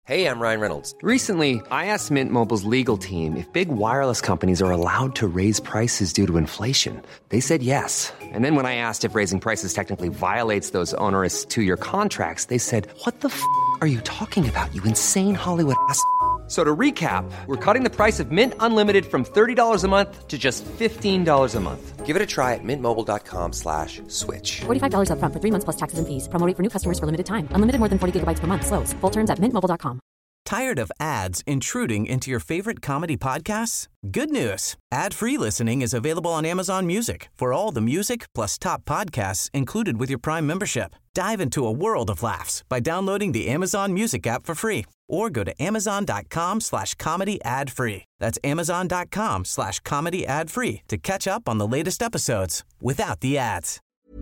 Hey, I'm Ryan Reynolds. Recently, I asked Mint Mobile's legal team if big wireless companies are allowed to raise prices due to inflation. They said yes. And then when I asked if raising prices technically violates those onerous two-year contracts, they said, "What the f*** are you talking about, you insane Hollywood ass?" So to recap, we're cutting the price of Mint Unlimited from $30 a month to just $15 a month. Give it a try at mintmobile.com/switch. $45 up front for 3 months plus taxes and fees. Promo rate for new customers for limited time. Unlimited more than 40 gigabytes per month. Slows full terms at mintmobile.com. Tired of ads intruding into your favorite comedy podcasts? Good news. Ad-free listening is available on Amazon Music for all the music plus top podcasts included with your Prime membership. Dive into a world of laughs by downloading the Amazon Music app for free or go to amazon.com/comedy ad-free. That's amazon.com/comedy ad-free to catch up on the latest episodes without the ads.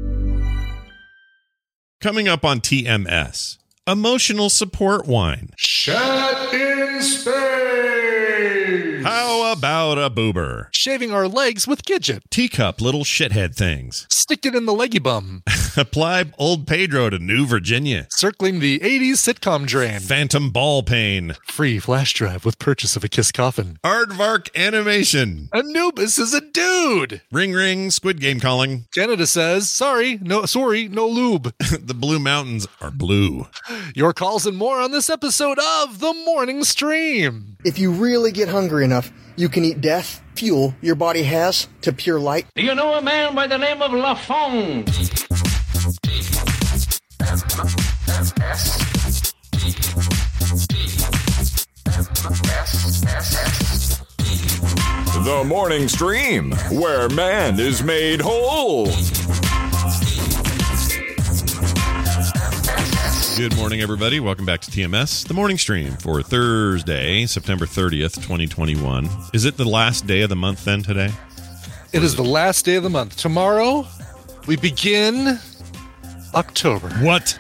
Coming up on TMS, emotional support wine. Chat in space. How about a boober? Shaving our legs with Gidget. Teacup little shithead things. Stick it in the leggy bum. Apply Old Pedro to New Virginia. Circling the 80s sitcom drain. Phantom ball pain. Free flash drive with purchase of a Kiss coffin. Aardvark animation. Anubis is a dude. Ring ring, Squid Game calling. Canada says, sorry, no lube. The Blue Mountains are blue. Your calls and more on this episode of The Morning Stream. If you really get hungry enough, you can eat death, fuel your body has to pure light. Do you know a man by the name of Lafong? The Morning Stream, where man is made whole. Good morning, everybody. Welcome back to TMS, the morning stream for Thursday, September 30th, 2021. Is it the last day of the month then today? It is the last day of the month. Tomorrow, we begin October. What?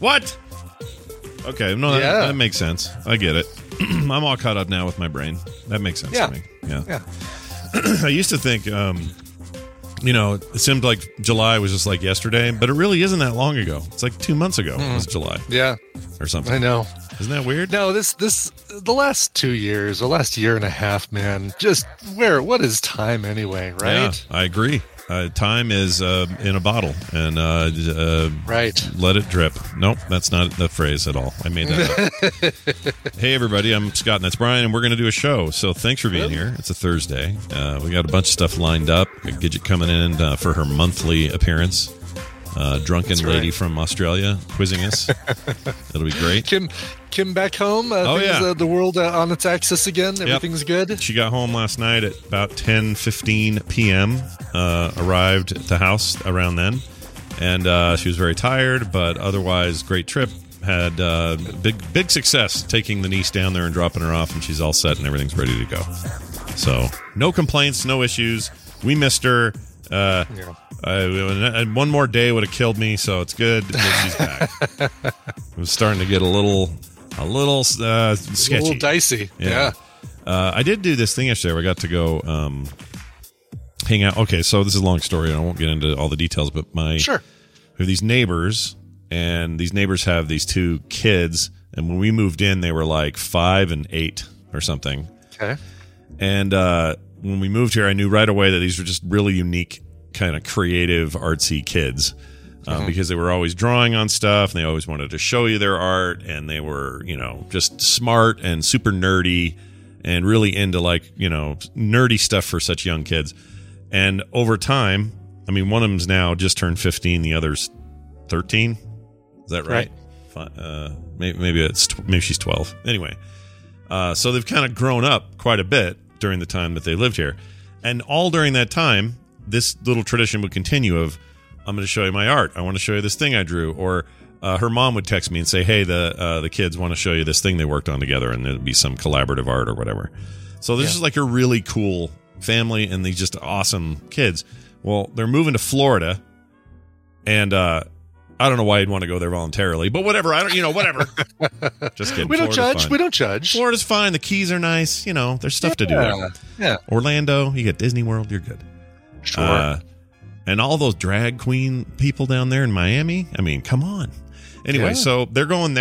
Okay, no, that makes sense. I get it. I'm all caught up now with my brain. That makes sense to me. Yeah. I used to think, it seemed like July was just like yesterday, but it really isn't that long ago. It's like 2 months ago was July. Yeah. Or something. I know. Isn't that weird? No, the last 2 years, the last year and a half, man, what is time anyway, right? Yeah, I agree. Time is in a bottle, and right. Let it drip. Nope, that's not the phrase at all. I made that up. Hey, everybody, I'm Scott, and that's Brian, and we're going to do a show. So thanks for being here. It's a Thursday. We got a bunch of stuff lined up. Gidget coming in for her monthly appearance. Drunken lady from Australia quizzing us. It'll be great. Kim back home. The world on its axis again. Everything's good. She got home last night at about 10:15 p.m. Arrived at the house around then, and she was very tired, but otherwise great trip. Had big success taking the niece down there and dropping her off, and she's all set and everything's ready to go. So no complaints, no issues. We missed her. One more day would have killed me, so it's good that she's back. It was starting to get a little sketchy, a little dicey. Yeah. I did do this thing yesterday where I got to go hang out. Okay, so this is a long story, and I won't get into all the details, but we have these neighbors, and these neighbors have these two kids, and when we moved in, they were like 5 and 8 or something. Okay. And when we moved here, I knew right away that these were just really unique, kind of creative, artsy kids because they were always drawing on stuff, and they always wanted to show you their art, and they were, just smart and super nerdy and really into nerdy stuff for such young kids. And over time, I mean, one of them's now just turned 15, the other's 13. Is that right? Maybe she's 12. Anyway, so they've kind of grown up quite a bit during the time that they lived here. And all during that time, this little tradition would continue of, I'm going to show you my art. I want to show you this thing I drew. Or her mom would text me and say, hey, the kids want to show you this thing they worked on together, and there'd be some collaborative art or whatever. So this is like a really cool family and these just awesome kids. Well, they're moving to Florida, and I don't know why you'd want to go there voluntarily, but whatever. Whatever. Just kidding. We don't judge. We don't judge. Florida's fine. The Keys are nice. There's stuff to do there. Yeah. Orlando, you get Disney World. You're good. Sure. And all those drag queen people down there in Miami. I mean, come on. Anyway, so they're going there,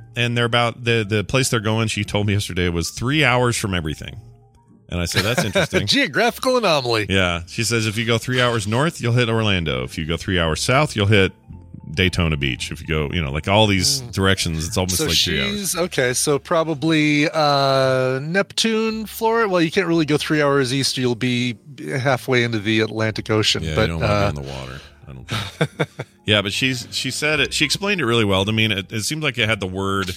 and they're about the place they're going. She told me yesterday was 3 hours from everything. And I said, that's interesting. Geographical anomaly. Yeah. She says if you go 3 hours north, you'll hit Orlando. If you go 3 hours south, you'll hit Daytona Beach. If you go, like all these directions, it's almost like 3 hours. Okay, so probably Neptune, Florida. Well, you can't really go 3 hours east. You'll be halfway into the Atlantic Ocean. Yeah, but, you don't want to be in the water. I don't think. Yeah, but she said it. She explained it really well to me. And it seemed like it had the word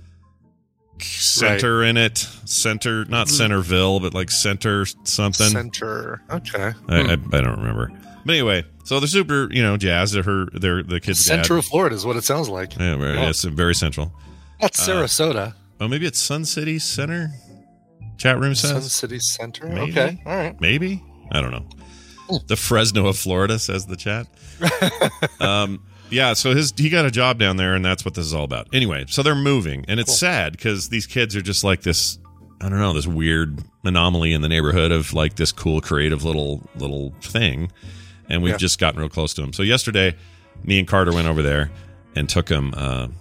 center in it. Center, not Centerville, but like center something. Center. Okay. I don't remember. But anyway, so they're super, jazzed at the kids' Center dad. of Florida is what it sounds like. Yeah, it's very central. That's Sarasota. Oh, maybe it's Sun City Center. Chat room says Sun City Center. Maybe. Okay, all right. Maybe, I don't know. The Fresno of Florida, says the chat. Yeah, so he got a job down there, and that's what this is all about. Anyway, so they're moving, and it's sad because these kids are just like this, I don't know, this weird anomaly in the neighborhood of like this cool, creative little thing, and we've just gotten real close to them. So yesterday, me and Carter went over there and took him some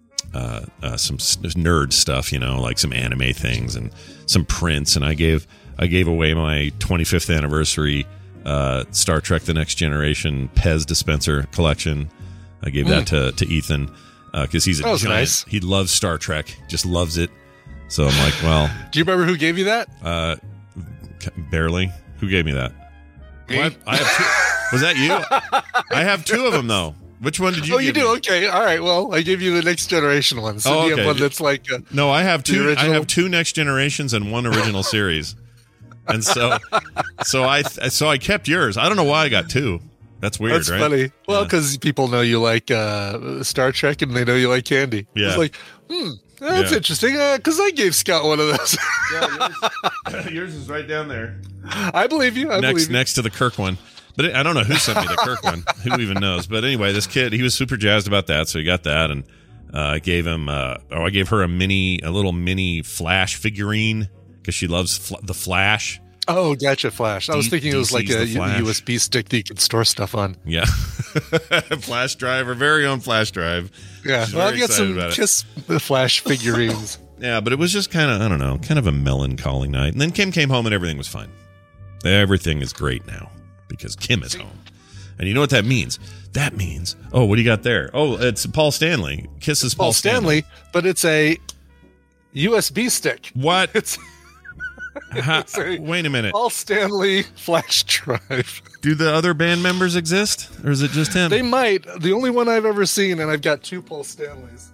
nerd stuff, like some anime things and some prints, and I gave away my 25th anniversary Star Trek: The Next Generation Pez dispenser collection. I gave that to Ethan because he's a giant. Nice. He loves Star Trek, just loves it. So I'm like, well. Do you remember who gave you that? Barely. Who gave me that? Me? Well, I have two. Was that you? I have two of them though. Which one did you? Oh, you do? Me? Okay, all right. Well, I gave you the Next Generation one. So you have one that's like no. I have two. I have two Next Generations and one original series. And so I kept yours. I don't know why I got two. That's weird, That's right? Funny. Well, because people know you like Star Trek and they know you like candy. Yeah. It's like, that's interesting. Because I gave Scott one of those. Yeah, yours is right down there. I believe you. Next to the Kirk one. But I don't know who sent me the Kirk one. Who even knows? But anyway, this kid, he was super jazzed about that, so he got that, and I gave him. I gave her a little mini Flash figurine because she loves the Flash. Oh, gotcha, Flash. I was thinking it was like a USB stick that you could store stuff on. Yeah. Flash drive, our very own Flash drive. Yeah. Well, I've got some Kiss Flash figurines. Yeah, but it was just kind of a melancholy night. And then Kim came home and everything was fine. Everything is great now because Kim is home. And you know what that means? That means, what do you got there? Oh, it's Paul Stanley. Kiss is Paul Stanley. But it's a USB stick. What? It's... Wait a minute. Paul Stanley flash drive. Do the other band members exist, or is it just him? They might. The only one I've ever seen, and I've got two Paul Stanleys.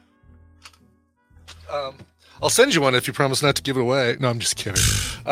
I'll send you one if you promise not to give it away. No, I'm just kidding.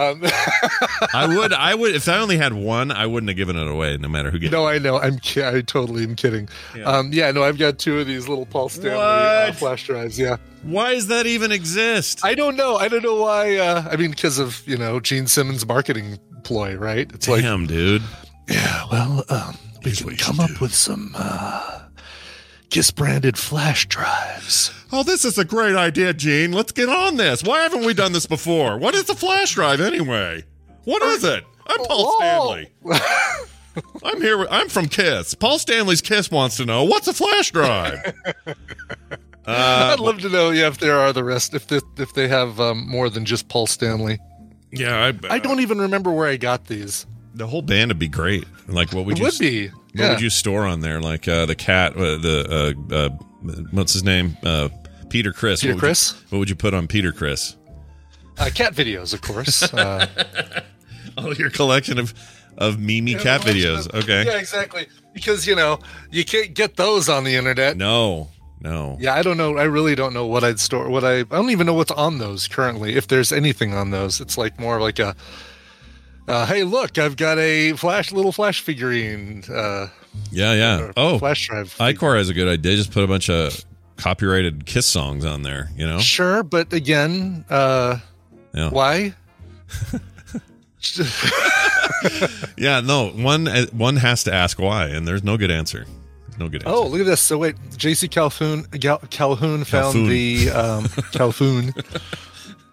I would. If I only had one, I wouldn't have given it away, no matter who gets it. No, I know. I totally am kidding. Yeah. No, I've got two of these little Paul Stanley flash drives. Yeah. Why does that even exist? I don't know. I don't know why. I mean, because of Gene Simmons' marketing ploy, right? It's Damn, dude. Yeah. Well, we can come up with some Kiss branded flash drives. Oh, this is a great idea, Gene. Let's get on this. Why haven't we done this before? What is a flash drive anyway? What is it? I'm Paul Stanley. I'm here. I'm from Kiss. Paul Stanley's Kiss wants to know, what's a flash drive? I'd love to know, if there are the rest, if they have more than just Paul Stanley. Yeah, I don't even remember where I got these. The whole band would be great. Like, what would would be? What would you store on there? Like the cat, what's his name? Peter Criss. Peter Criss. What would you put on Peter Criss? Cat videos, of course. Oh, your collection of Mimi cat videos. Okay. Yeah, exactly. Because you can't get those on the internet. No. Yeah, I don't know. I really don't know what I'd store. I don't even know what's on those currently. If there's anything on those, it's like more like a. Hey, look! I've got a little flash figurine. Yeah. Flash drive. iCore has a good idea. Just put a bunch of copyrighted Kiss songs on there. Sure, but again, why? Yeah, no. One has to ask why, and there's no good answer. Oh, look at this. So wait, J.C. Calhoun found the Calhoun.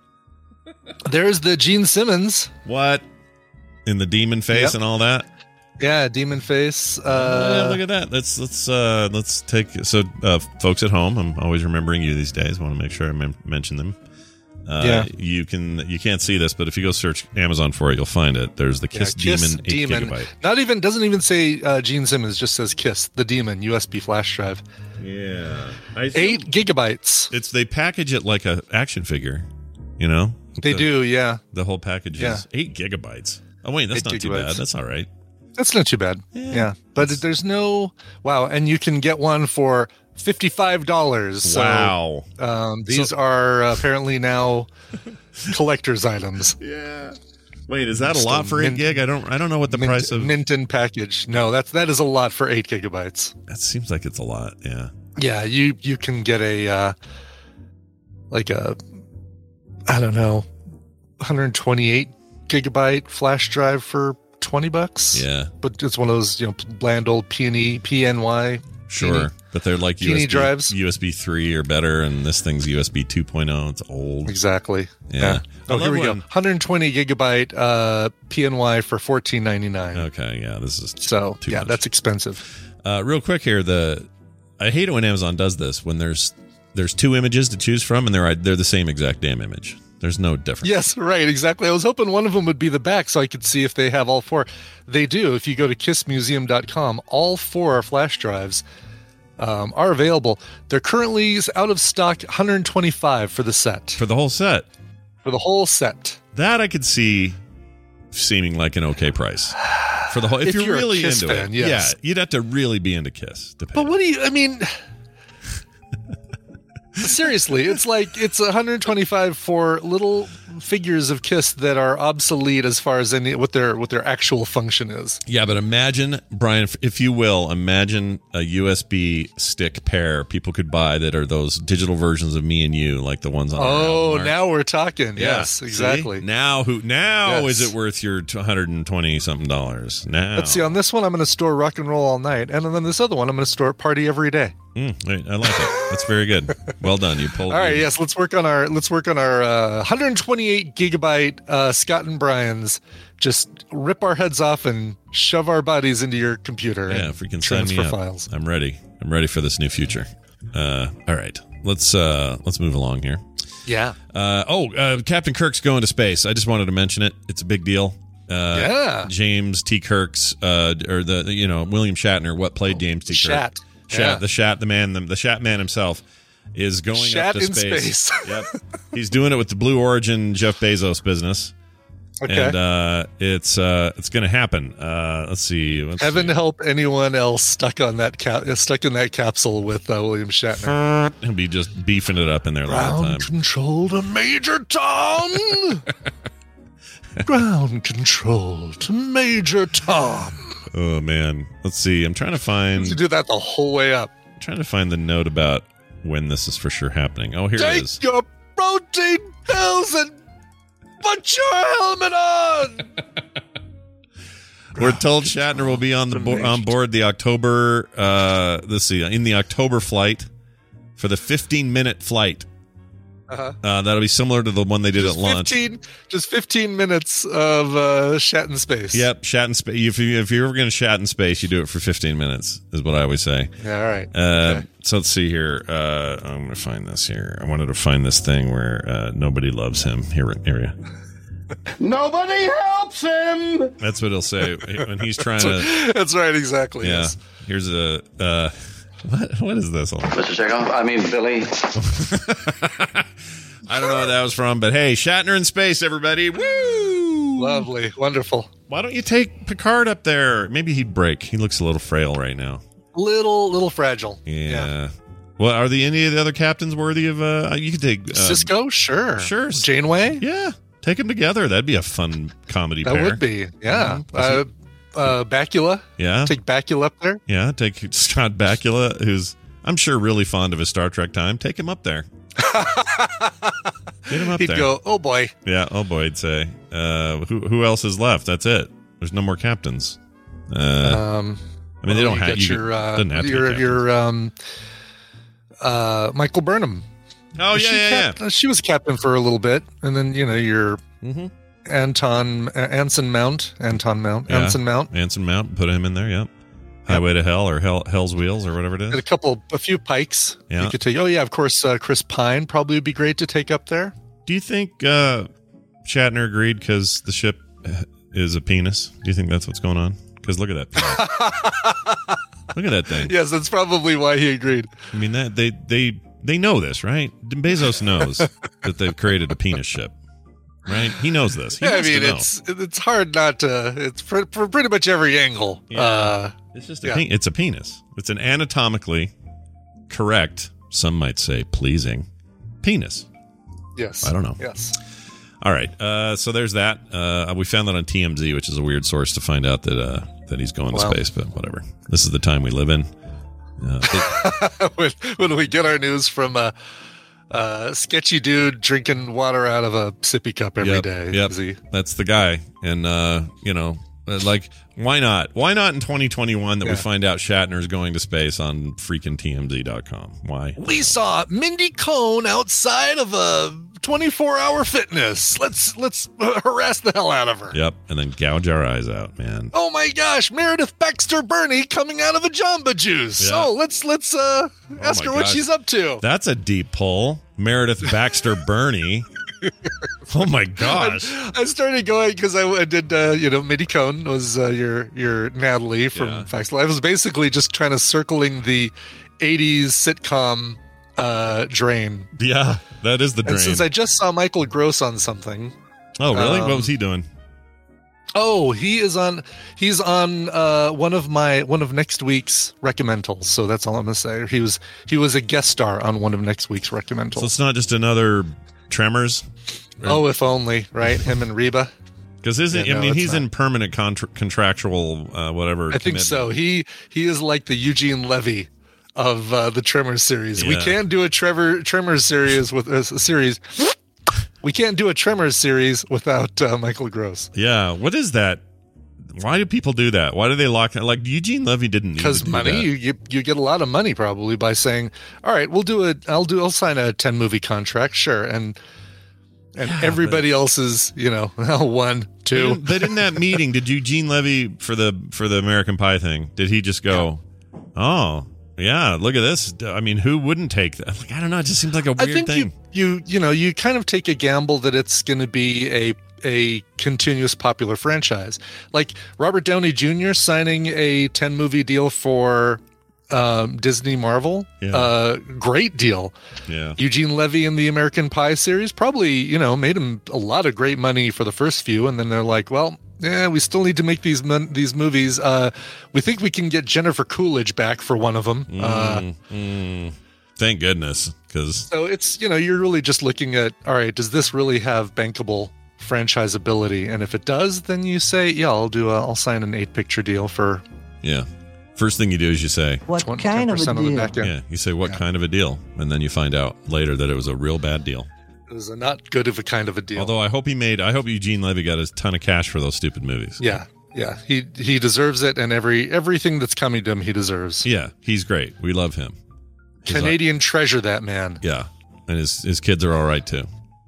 There's the Gene Simmons. What? In the demon face and all that? Yeah, demon face. Yeah, look at that. Let's take folks at home. I'm always remembering you these days. I want to make sure I mention them. You can't see this, but if you go search Amazon for it, you'll find it. There's the Kiss Demon 8 gigabyte. Doesn't even say Gene Simmons, just says Kiss the Demon USB flash drive. Yeah, 8 gigabytes. They package it like a action figure, you know. They do, yeah. The whole package is 8 gigabytes. Oh wait, that's not too bad. That's all right. That's not too bad. Yeah, but there's no and you can get one for $55. Wow. So, these are apparently now collector's items. Yeah. Wait, is that a lot for 8 gig? I don't know what the price of mint and package. No, that is a lot for 8 gigabytes. That seems like it's a lot. Yeah. Yeah, you can get a I don't know, 128 gigabyte flash drive for $20. Yeah. But it's one of those, bland old PNY. Sure. But they're like USB drives. USB 3 or better, and this thing's USB 2.0. It's old. Exactly. Yeah. Oh, here we go. 120 gigabyte PNY for $14.99. Okay, yeah. This is too much. That's expensive. Real quick here, I hate it when Amazon does this, when there's 2 images to choose from, and they're the same exact damn image. There's no difference. Yes, right, exactly. I was hoping one of them would be the back so I could see if they have all 4. They do. If you go to kissmuseum.com, all 4 flash drives are available. They're currently out of stock, 125 for the set. For the whole set? For the whole set. That I could see seeming like an okay price. For the whole, if you're really Kiss into fan, it. yes. Yeah, you'd have to really be into Kiss to pay. But seriously, it's like it's 125 for little figures of Kiss that are obsolete as far as what their actual function is. Yeah, but imagine, Brian, if you will, imagine a USB stick pair people could buy that are those digital versions of Me and You, like the ones on. Oh, now we're talking. Yeah. Yes, exactly. See? Now is it worth your $120 something? Now let's see. On this one, I'm going to store Rock and Roll All Night, and then this other one, I'm going to store Party Every Day. I like it. That's very good. Well done. You pulled. All right. Yes. Let's work on our 128 gigabyte Scott and Brian's. Just rip our heads off and shove our bodies into your computer. Yeah. If we can sign me up, files. I'm ready. I'm ready for this new future. All right. Let's move along here. Yeah. Captain Kirk's going to space. I just wanted to mention it. It's a big deal. James T. Kirk's or William Shatner, what played James T. Kirk. The Shat man himself is going up to space. Yep. He's doing it with the Blue Origin Jeff Bezos business. Okay. And it's going to happen. Let's see. Heaven help anyone else stuck in that capsule with William Shatner. He'll be just beefing it up in there the whole time. Ground control to Major Tom. Ground control to Major Tom. Oh man, let's see. I'm trying to find. You do that the whole way up. I'm trying to find the note about when this is for sure happening. Oh, here it is. Take your protein pills and put your helmet on. We're told Shatner will be on board the October. In the October flight for the 15-minute flight. That'll be similar to the one they did at launch. 15 minutes of Shat in space. Yep, Shat in space. If you're ever going to Shat in space, you do it for 15 minutes, is what I always say. Yeah, all right. Okay. So let's see here. I'm going to find this here. I wanted to find this thing where nobody loves him. Here. Nobody helps him. That's what he'll say when he's trying to. That's right, exactly. Yeah. Yes. Here's a. What is this? Mr. Chekhov, I mean Billy. I don't know what that was from, but hey, Shatner in space, everybody. Woo! Lovely. Wonderful. Why don't you take Picard up there? Maybe he'd break. He looks a little frail right now. Little fragile. Yeah. Well, are any of the other captains worthy of you could take Cisco? Sure. Janeway? Yeah. Take them together. That'd be a fun comedy pair. That would be. Yeah. Bakula. Yeah. Take Bakula up there. Yeah. Take Scott Bakula, who's I'm sure really fond of his Star Trek time. Take him up there. Get him up He'd there. go, oh boy. Yeah, oh boy, he'd say. Who else is left? That's it. There's no more captains. I mean, they don't have doesn't have to be Michael Burnham. Oh, yeah. She was captain for a little bit, and then, your Anson Mount. Anson Mount. Put him in there. Yep. Highway to Hell or Hell's Wheels or whatever it is. And a few Pikes. Yeah. You could take. Oh yeah, of course. Chris Pine probably would be great to take up there. Do you think Shatner agreed because the ship is a penis? Do you think that's what's going on? Because look at that penis. Look at that thing. Yes, that's probably why he agreed. I mean, that they know this, right? Bezos knows that they've created a penis ship, right? He knows this. He has to know. It's hard not to. It's for pretty much every angle. Yeah. It's just it's a penis. It's an anatomically correct, some might say pleasing, penis. Yes. I don't know. Yes. All right. So there's that. We found that on TMZ, which is a weird source to find out that he's going to space, but whatever. This is the time we live in. When we get our news from a sketchy dude drinking water out of a sippy cup every day. Yep. That's the guy. And, like, why not? Why not in 2021 that we find out Shatner's going to space on freaking TMZ.com? Why? We saw Mindy Cohn outside of a 24-hour fitness. Let's harass the hell out of her. Yep, and then gouge our eyes out, man. Oh my gosh, Meredith Baxter Burney coming out of a Jamba Juice. Yeah. Oh, let's ask her what she's up to. That's a deep pull. Meredith Baxter Burney. Oh my gosh! I started going because I did. Mindy Cohn was your Natalie from Facts Live. I was basically just trying to circling the '80s sitcom drain. Yeah, that is the drain. And since I just saw Michael Gross on something. Oh really? What was he doing? Oh, he's on one of next week's recommendals. So that's all I'm gonna say. He was a guest star on one of next week's recommendals. So it's not just another Tremors. Oh, if only, right? Him and Reba. Because he's in permanent contractual whatever. I think so. He is like the Eugene Levy of the Tremors series. Yeah. We can't do a Tremors series with a series. We can't do a Tremors series without Michael Gross. Yeah. What is that? Why do people do that? Why do they lock it? Like Eugene Levy didn't need to do because money. You get a lot of money probably by saying, "All right, I'll sign a 10 movie contract, sure." And everybody else is, 1, 2. But in that meeting, did Eugene Levy for the American Pie thing? Did he just go, "Oh, yeah, look at this"? I mean, who wouldn't take that? Like, I don't know. It just seems like a weird thing. You kind of take a gamble that it's going to be a continuous popular franchise, like Robert Downey Jr. signing a 10 movie deal for Disney Marvel. Great deal. Yeah. Eugene Levy in the American Pie series probably made him a lot of great money for the first few, and then they're like, well, we still need to make these movies. We think we can get Jennifer Coolidge back for one of them. Thank goodness, because so it's you're really just looking at, all right, does this really have bankable franchisability? And if it does, then you say, yeah, I'll sign an 8-picture deal for. Yeah. First thing you do is you say, what kind of a deal? Yeah, you say, what kind of a deal? And then you find out later that it was a real bad deal. It was a not good of a kind of a deal. Although I hope Eugene Levy got a ton of cash for those stupid movies. Yeah. Yeah. He deserves it, and everything that's coming to him, he deserves. Yeah. He's great. We love him. Canadian treasure, that man. Yeah. And his kids are all right, too.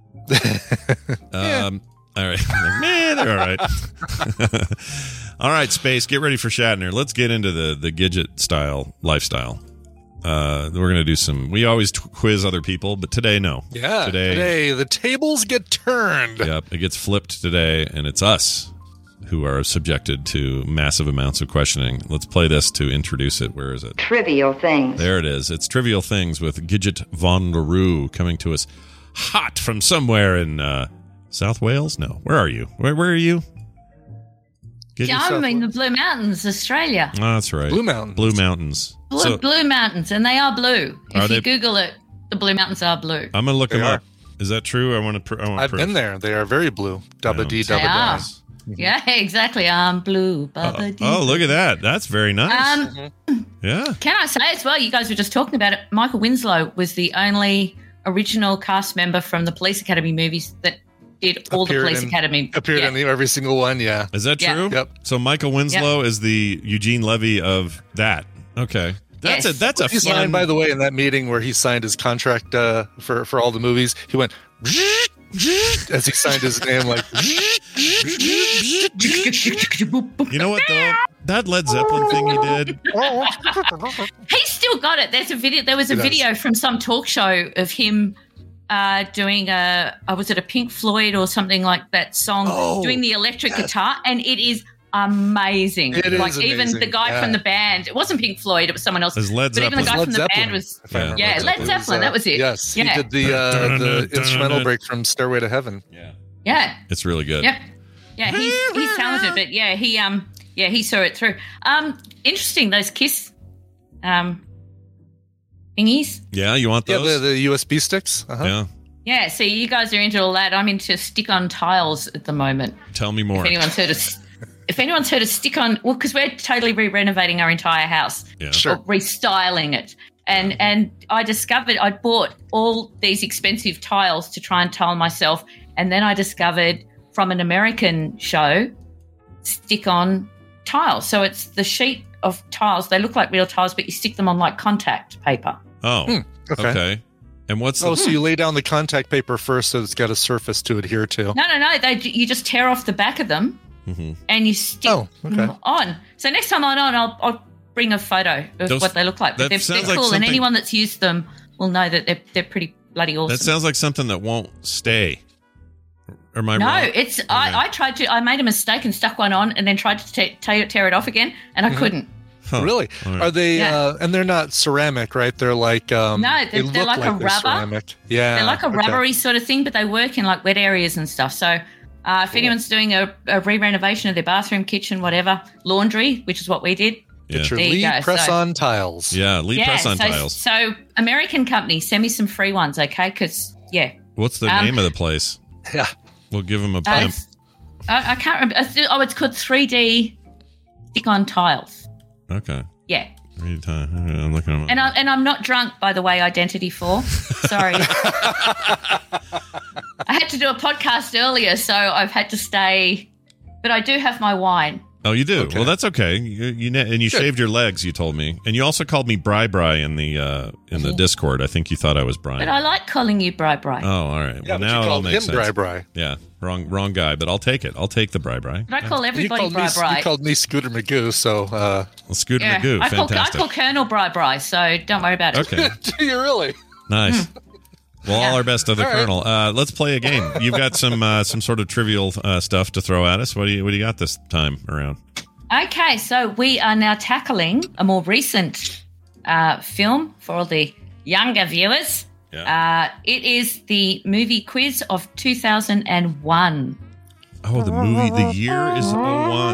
All right. Man, they're all right. All right, Space, get ready for Shatner. Let's get into the Gidget style lifestyle. We're going to do we always quiz other people, but today, no. Yeah, today the tables get turned. Yep, it gets flipped today, and it's us who are subjected to massive amounts of questioning. Let's play this to introduce it. Where is it? Trivial Things. There it is. It's Trivial Things with Gidget Von LaRue coming to us hot from somewhere in South Wales? No. Where are you? Where are you? I'm in the Blue Mountains, Australia. Oh, that's right. Blue Mountains. Blue Mountains. Blue Mountains, and they are blue. If you Google it, the Blue Mountains are blue. I'm going to look them up. Is that true? I've been there. They are very blue. Dubba dee, dubba da. Yeah, exactly. I'm blue. Oh, look at that. That's very nice. Yeah. Can I say as well, you guys were just talking about it, Michael Winslow was the only original cast member from the Police Academy movies that did all the Police Academy. Appeared in every single one, yeah. Is that true? Yep. So Michael Winslow is the Eugene Levy of that. Okay. That's a he signed, by the way, in that meeting where he signed his contract for all the movies, he went as he signed his name, like You know what though? That Led Zeppelin thing he did. He's still got it. There's a video. There was a video from some talk show of him doing was it a Pink Floyd or something like that song, doing the electric guitar, and it is amazing. It like is even amazing. the guy from the band, it wasn't Pink Floyd, it was someone else. It was Led but even the guy Led from the Zeppelin. band was Yeah. Led Zeppelin. That was it. Yes, yeah. he did the instrumental break from Stairway to Heaven. Yeah. It's really good. Yep. Yeah, he's talented, but he saw it through. Interesting, those Kiss thingies. Yeah, you want those? Yeah, the USB sticks. Yeah. Yeah, see, you guys are into all that. I'm into stick-on tiles at the moment. Tell me more. If anyone's heard of stick-on, well, because we're totally re-renovating our entire house, Yeah. Sure. or restyling it, and I discovered I'd bought all these expensive tiles to try and tile myself, and then I discovered from an American show stick-on tiles. So it's the sheet of tiles. They look like real tiles, but you stick them on like contact paper. Oh, okay. And what's so you lay down the contact paper first, so it's got a surface to adhere to. No. You just tear off the back of them and you stick them on. So next time I'm on, I'll bring a photo of what they look like. But they're cool, and anyone that's used them will know that they're pretty bloody awesome. That sounds like something that won't stay. Or am I no, wrong? it's I tried to. I made a mistake and stuck one on, and then tried to tear it off again, and I couldn't. Huh. Really? Right. Are they? And they're not ceramic, right? They're like no, they're like a rubber. Ceramic. Yeah, they're like a rubbery sort of thing, but they work in like wet areas and stuff. So if anyone's doing a re-renovation of their bathroom, kitchen, whatever, laundry, which is what we did. Get your Lee press-on tiles. Yeah, Lee press-on tiles. So American company, send me some free ones, okay? Because what's the name of the place? Yeah, we'll give them a pimp. I can't remember. It's called 3D stick-on tiles. Okay. Yeah. I'm looking at them. And I'm not drunk, by the way, Identity 4. Sorry. I had to do a podcast earlier, so I've had to stay. But I do have my wine. Oh, you do? Okay. Well, that's okay. You shaved your legs, you told me. And you also called me Bri in the Discord. I think you thought I was Brian. But I like calling you Bri. Oh, all right. Yeah, well, now it all makes sense. Bri. Yeah, wrong guy, but I'll take it. I'll take the Bri. But I call everybody Bri. You called me Scooter Magoo, so... Scooter Magoo, fantastic. I call Colonel Bri, so don't worry about it. Okay. Do you really? Nice. Well, all our best to the Colonel. Let's play a game. You've got some sort of trivial stuff to throw at us. What do you got this time around? Okay, so we are now tackling a more recent film for all the younger viewers. Yeah. It is the movie quiz of 2001. Oh, the year is 01.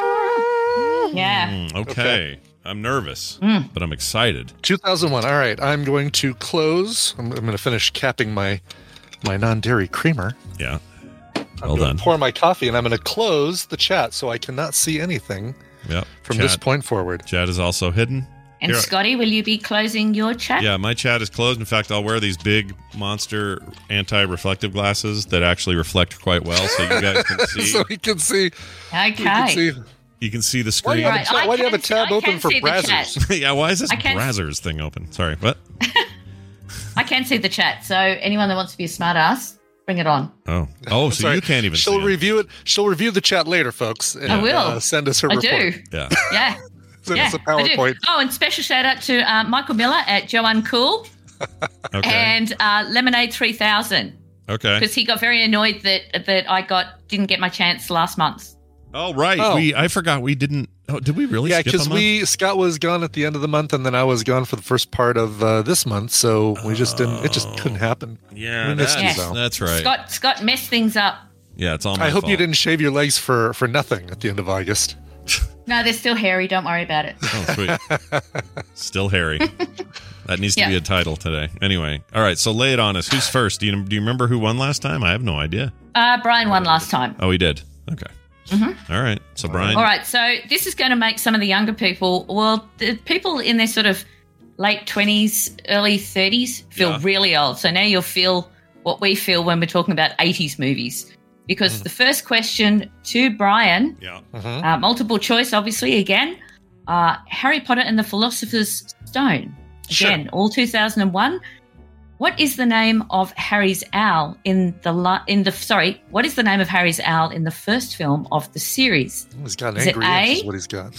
Yeah. Okay. I'm nervous, but I'm excited. 2001. All right, I'm going to close. I'm going to finish capping my non-dairy creamer. Yeah. I'm going to pour my coffee, and I'm going to close the chat so I cannot see anything from this point forward. Chat is also hidden. And Here, Scotty, will you be closing your chat? Yeah, my chat is closed. In fact, I'll wear these big monster anti-reflective glasses that actually reflect quite well, so you guys can see. So we can see. Okay. You can see the screen. Why do you have a tab open for Brazzers? Yeah, why is this Brazzers thing open? Sorry, what? I can see the chat, so anyone that wants to be a smart ass, bring it on. Oh, so you can't even She'll see review it. She'll review the chat later, folks. And, I will. Send us her report. I do. Yeah. Yeah. Send us a PowerPoint. Oh, and special shout out to Michael Miller at Joanne Cool and Lemonade 3000. Okay. Because he got very annoyed that I didn't get my chance last month. Oh, right. I forgot we didn't. Oh, did we really? Yeah, skip a because Scott was gone at the end of the month, and then I was gone for the first part of this month, so we just didn't. It just couldn't happen. Yeah, we missed you, though. That's right. Scott messed things up. Yeah, it's all my I hope fault. you didn't shave your legs for nothing at the end of August. No, they're still hairy. Don't worry about it. Oh, sweet. Still hairy. That needs to be a title today. Anyway, all right. So lay it on us. Who's first? Do you remember who won last time? I have no idea. Brian won last time. Oh, he did. Okay. Mm-hmm. All right. So Brian. All right. So this is going to make some of the younger people, the people in their sort of late 20s, early 30s, feel really old. So now you'll feel what we feel when we're talking about 80s movies. Because the first question to Brian, multiple choice, obviously, again, Harry Potter and the Philosopher's Stone. Again, all 2001. What is the name of Harry's owl what is the name of Harry's owl in the first film of the series? He's got an Is it angry A? inch is what he's got.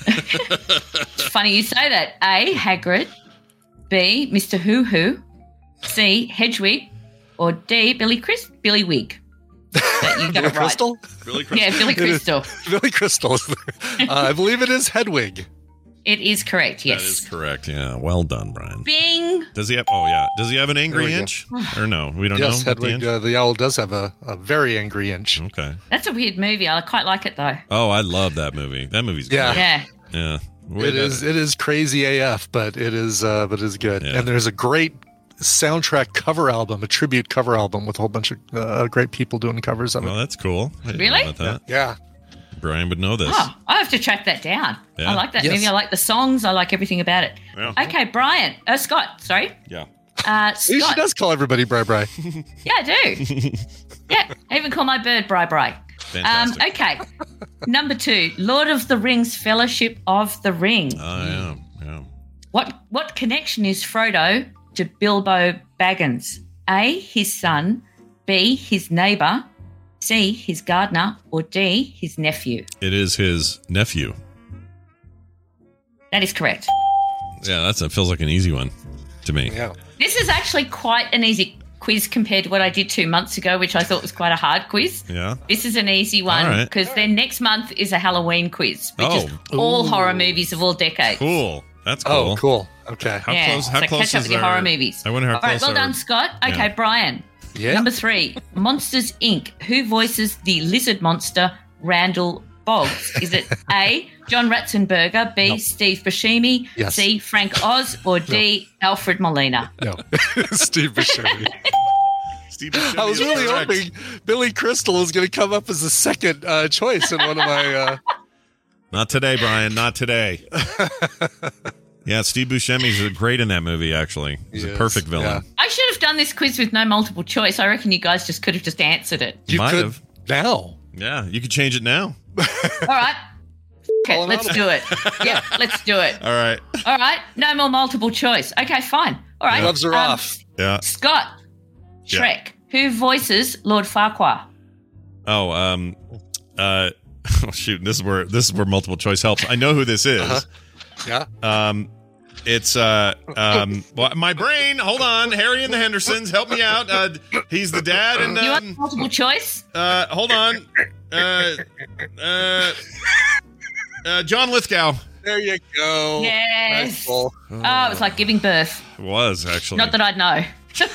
It's funny you say that. A, Hagrid. B, Mr. Hoo-Hoo. C, Hedwig. Or D, Billy Wig. But you got Billy it right. Crystal? Billy Crystal. Yeah, Billy Crystal. Billy Crystal. I believe it is Hedwig. It is correct, yes. That is correct. Yeah. Well done, Brian. Bing! Does he have? Oh yeah. Does he have an angry There we go. inch? Or no? We don't Yes, know. what the Hedwig, inch- the owl does have a very angry inch. Okay. That's a weird movie. I quite like it, though. Oh, I love that movie. That movie's Yeah. great. Yeah. Yeah. Way It is crazy AF, but it is good. Yeah. And there's a great soundtrack cover album, a tribute cover album with a whole bunch of great people doing covers of it. Well, that's cool. I didn't know Really? about that. Yeah. Brian would know this. Oh, I have to track that down. Yeah. I like that Yes. movie. I like the songs. I like everything about it. Yeah. Okay, Brian. Scott, sorry. Yeah. She Scott. does call everybody Bri Bri. Yeah, I do. Yeah, I even call my bird Bri Bri. Fantastic. Okay. Number 2, Lord of the Rings, Fellowship of the Ring. Oh yeah. What connection is Frodo to Bilbo Baggins? A, his son. B, his neighbour. C, his gardener. Or D, his nephew. It is his nephew. That is correct. Yeah, that feels like an easy one to me. Yeah. This is actually quite an easy quiz compared to what I did 2 months ago, which I thought was quite a hard quiz. Yeah. This is an easy one All right. because then next month is a Halloween quiz, which is all horror movies of all decades. Cool. That's cool. Oh, cool. Okay. How Yeah, close? How so close catch up is with your our- horror movies. I wonder how All right, close. well our- done, Scott. Okay, Yeah. Brian. Yeah. Number 3, Monsters, Inc. Who voices the lizard monster Randall Boggs? Is it A, John Ratzenberger, B, Steve Buscemi, Yes. C, Frank Oz, or D, Alfred Molina? No. Steve Buscemi. Steve Buscemi I was is really correct. hoping Billy Crystal was going to come up as the second choice in one of my. Not today, Brian. Not today. Yeah, Steve Buscemi's great in that movie. Actually, he's a Yes, perfect villain. yeah. I should have done this quiz with no multiple choice. I reckon you guys just could have just answered it. You Might could have. now. Yeah, you could change it now. All right. Okay, Call an let's audible. do it. Yeah, let's do it. All right. All right. No more multiple choice. Okay, fine. All right. Gloves are off. Yeah. Scott, Yeah. Shrek. Who voices Lord Farquaad? Oh, oh shoot. This is where multiple choice helps. I know who this is. Yeah. It's well, my brain. Hold on, Harry and the Hendersons. Help me out. He's the dad, and You want multiple choice? hold on. John Lithgow. There you go. Yes. Nice ball. Oh, it's like giving birth. Was actually Not that I'd know.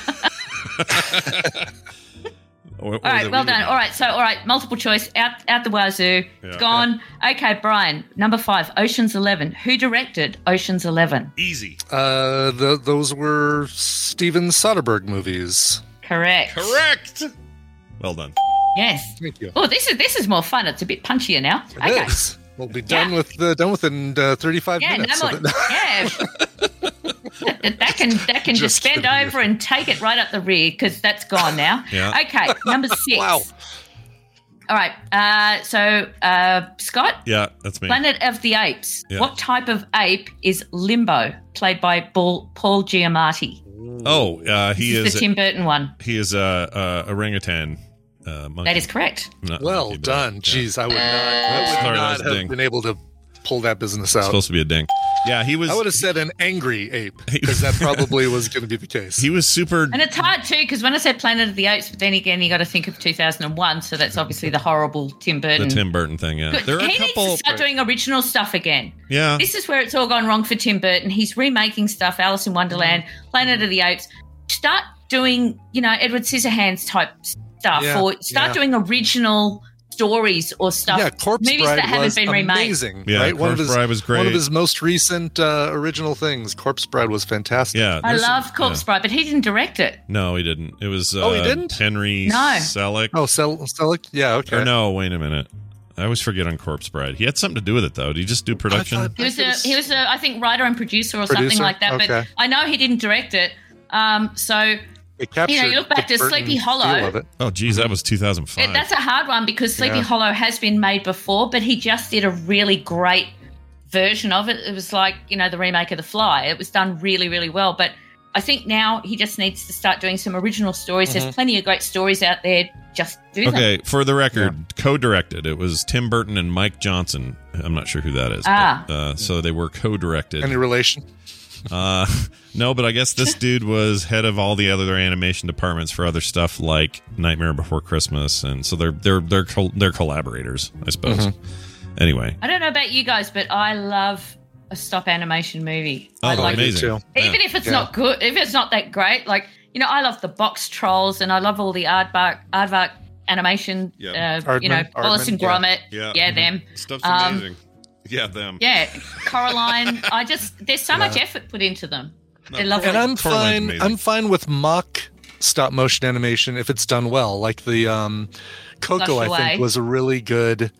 All right, well done. All right, multiple choice out the wazoo. Yeah. Gone. Okay, Brian. Number 5, Ocean's 11. Who directed Ocean's 11? Easy. Those were Steven Soderbergh movies. Correct. Correct. Well done. Yes. Thank you. Oh, this is more fun. It's a bit punchier now. It Okay. is. We'll be done Yeah. done within 35 Yeah, minutes. no of more. it. Yeah. that can just bend kidding you. over and take it right up the rear because that's gone now. Yeah. Okay, number 6. Wow. All right. Scott, Yeah, that's me. Planet of the Apes. Yeah. What type of ape is Limbo, played by Paul Giamatti? Oh, he This is. the Tim Burton one. He is a orangutan. Monkey. That is correct. Not Well monkey, but- done. yeah. Jeez, I would Sorry, not that was a have ding. been able to pull that business It's out. supposed to be a dink. Yeah, he was. I would have said an angry ape because that probably was going to be the case. He was super. And it's hard too because when I said Planet of the Apes, but then again, you got to think of 2001, so that's obviously the horrible Tim The Burton. Tim Burton thing. Yeah, But there are he a couple. needs to start doing original stuff again. Yeah, This is where it's all gone wrong for Tim Burton. He's remaking stuff, Alice in Wonderland, Planet of the Apes. Start doing, Edward Scissorhands type stuff, Yeah, or start yeah. doing original stories or stuff. Yeah, Corpse movies Bride that haven't was been remade. amazing. Yeah, right? Corpse Bride was great. One of his most recent original things. Corpse Bride was fantastic. yeah. I there's love some- Corpse yeah. Bride, but he didn't direct it. No, he didn't. It was. Oh, he didn't? Henry No. Selick. Oh, Selick? Yeah, okay. Or no, wait a minute. I always forget on Corpse Bride. He had something to do with it, though. Did he just do production? thought- He was a I think, writer and producer or something Producer? like that. But Okay. I know he didn't direct it. So It captured you look back the to Sleepy Burton Hollow. feel of it. Oh, geez, that was 2005. that's a hard one because Sleepy Yeah. Hollow has been made before, but he just did a really great version of it. It was like, the remake of The Fly. It was done really, really well. But I think now he just needs to start doing some original stories. There's plenty of great stories out there. Just do them. Okay, for the record, co-directed. It was Tim Burton and Mike Johnson. I'm not sure who that is. But, so they were co-directed. Any relation? No, but I guess this dude was head of all the other animation departments for other stuff like Nightmare Before Christmas, and so they're collaborators, I suppose. Anyway, I don't know about you guys, but I love a stop animation movie. Oh, I like amazing! it. Even if it's not good, if it's not that great, like I love the Box Trolls, and I love all the aardvark animation. Wallace and Gromit. Them stuff's amazing. Yeah, them. Yeah, Coraline. There's so much effort put into them. They're lovely. And I'm fine with mock stop motion animation if it's done well. Like the Coco, I think, was a really good,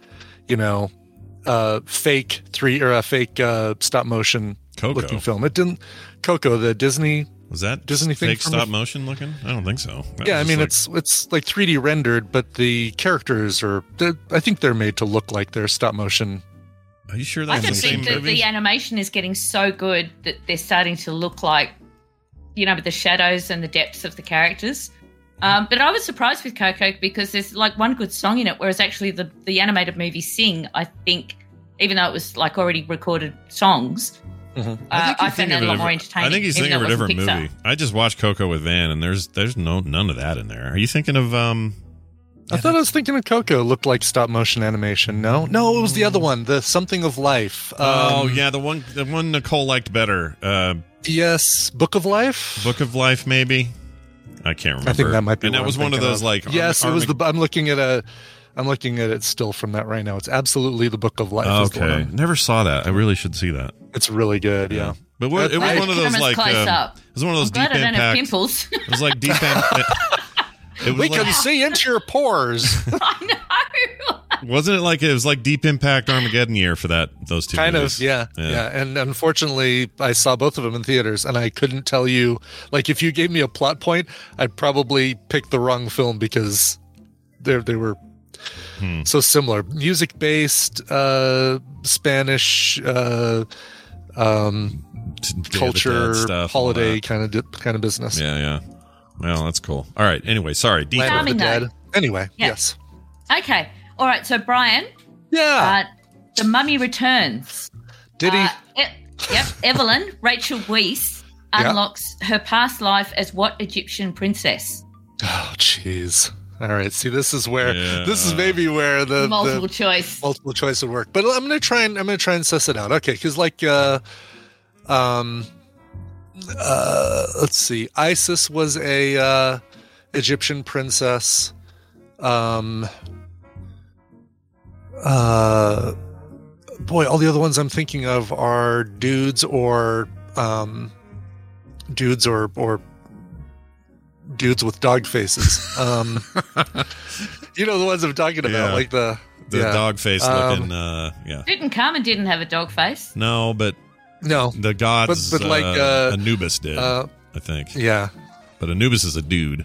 fake stop motion looking film. It didn't Coco, the Disney. Was that Disney thing fake stop motion looking? I don't think so. It's like 3D rendered, but the characters I think they're made to look like they're stop motion. Are you sure I that's just the same think that movie? the animation is getting so good that they're starting to look like, with the shadows and the depths of the characters. But I was surprised with Coco because there's like one good song in it, whereas actually the animated movie Sing, I think, even though it was like already recorded songs, I found that a lot more entertaining. I think he's thinking of a different movie. I just watched Coco with Van, and there's none of that in there. Are you thinking of? I thought I was thinking of Coco looked like stop motion animation. No, it was the other one, the Something of Life. The one Nicole liked better. Yes, Book of Life. Book of Life, maybe. I can't remember. I think that might be. And that was one of those like. Yes, it was the. I'm looking at it still from that right now. It's absolutely the Book of Life. Okay, never saw that. I really should see that. It's really good. Yeah. But it was one of those like. It was one of those deep impact. I don't have pimples. It was like deep impact. We can see into your pores. I know. Wasn't it like it was like Deep Impact Armageddon year for those two movies? Yeah. And unfortunately, I saw both of them in theaters, and I couldn't tell you. Like, if you gave me a plot point, I'd probably pick the wrong film because they were so similar. Music based, Spanish, culture, stuff, holiday kind of business. Yeah. Well, that's cool. All right. Anyway, sorry. Land of the Dead. Anyway, yes. Okay. All right. So, Brian. Yeah. The Mummy Returns. Did he? Evelyn, Rachel Weisz, unlocks her past life as what Egyptian princess? Oh, jeez. All right. See, this is maybe where the multiple choice would work. But I'm gonna try and suss it out. Okay, because let's see. Isis was a Egyptian princess. Boy, all the other ones I'm thinking of are dudes or dudes with dog faces. You know the ones I'm talking about, like the dog face looking. Tutankhamun didn't have a dog face. No, but. No, the gods, but like Anubis did, I think. Yeah, but Anubis is a dude.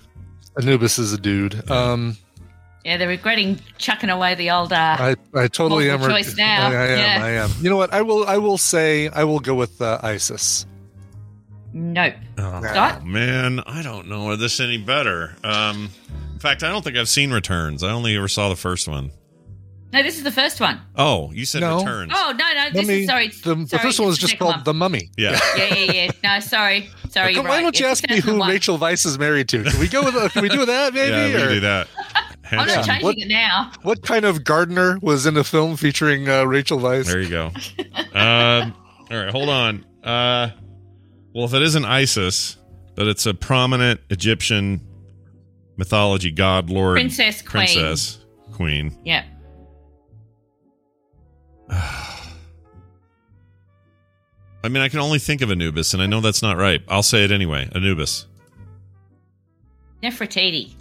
Yeah, they're regretting chucking away the old. I totally am. Choice now. I am. You know what? I will say I will go with Isis. Nope. Oh man, I don't know. Are this any better? In fact, I don't think I've seen Returns. I only ever saw the first one. No, this is the first one. Oh, you said Returns. Oh, no. The first one was just called The Mummy. Yeah. Yeah. No, sorry. Why don't you ask me who Rachel Weisz is married to? Can we go with? Can we do that? Maybe. Yeah, we can do that. I'm not changing it now. What kind of gardener was in a film featuring Rachel Weisz? There you go. All right, hold on. Well, if it isn't Isis, but it's a prominent Egyptian mythology god, lord, princess, queen. Yeah. I mean, I can only think of Anubis, and I know that's not right. I'll say it anyway. Anubis. Nefertiti.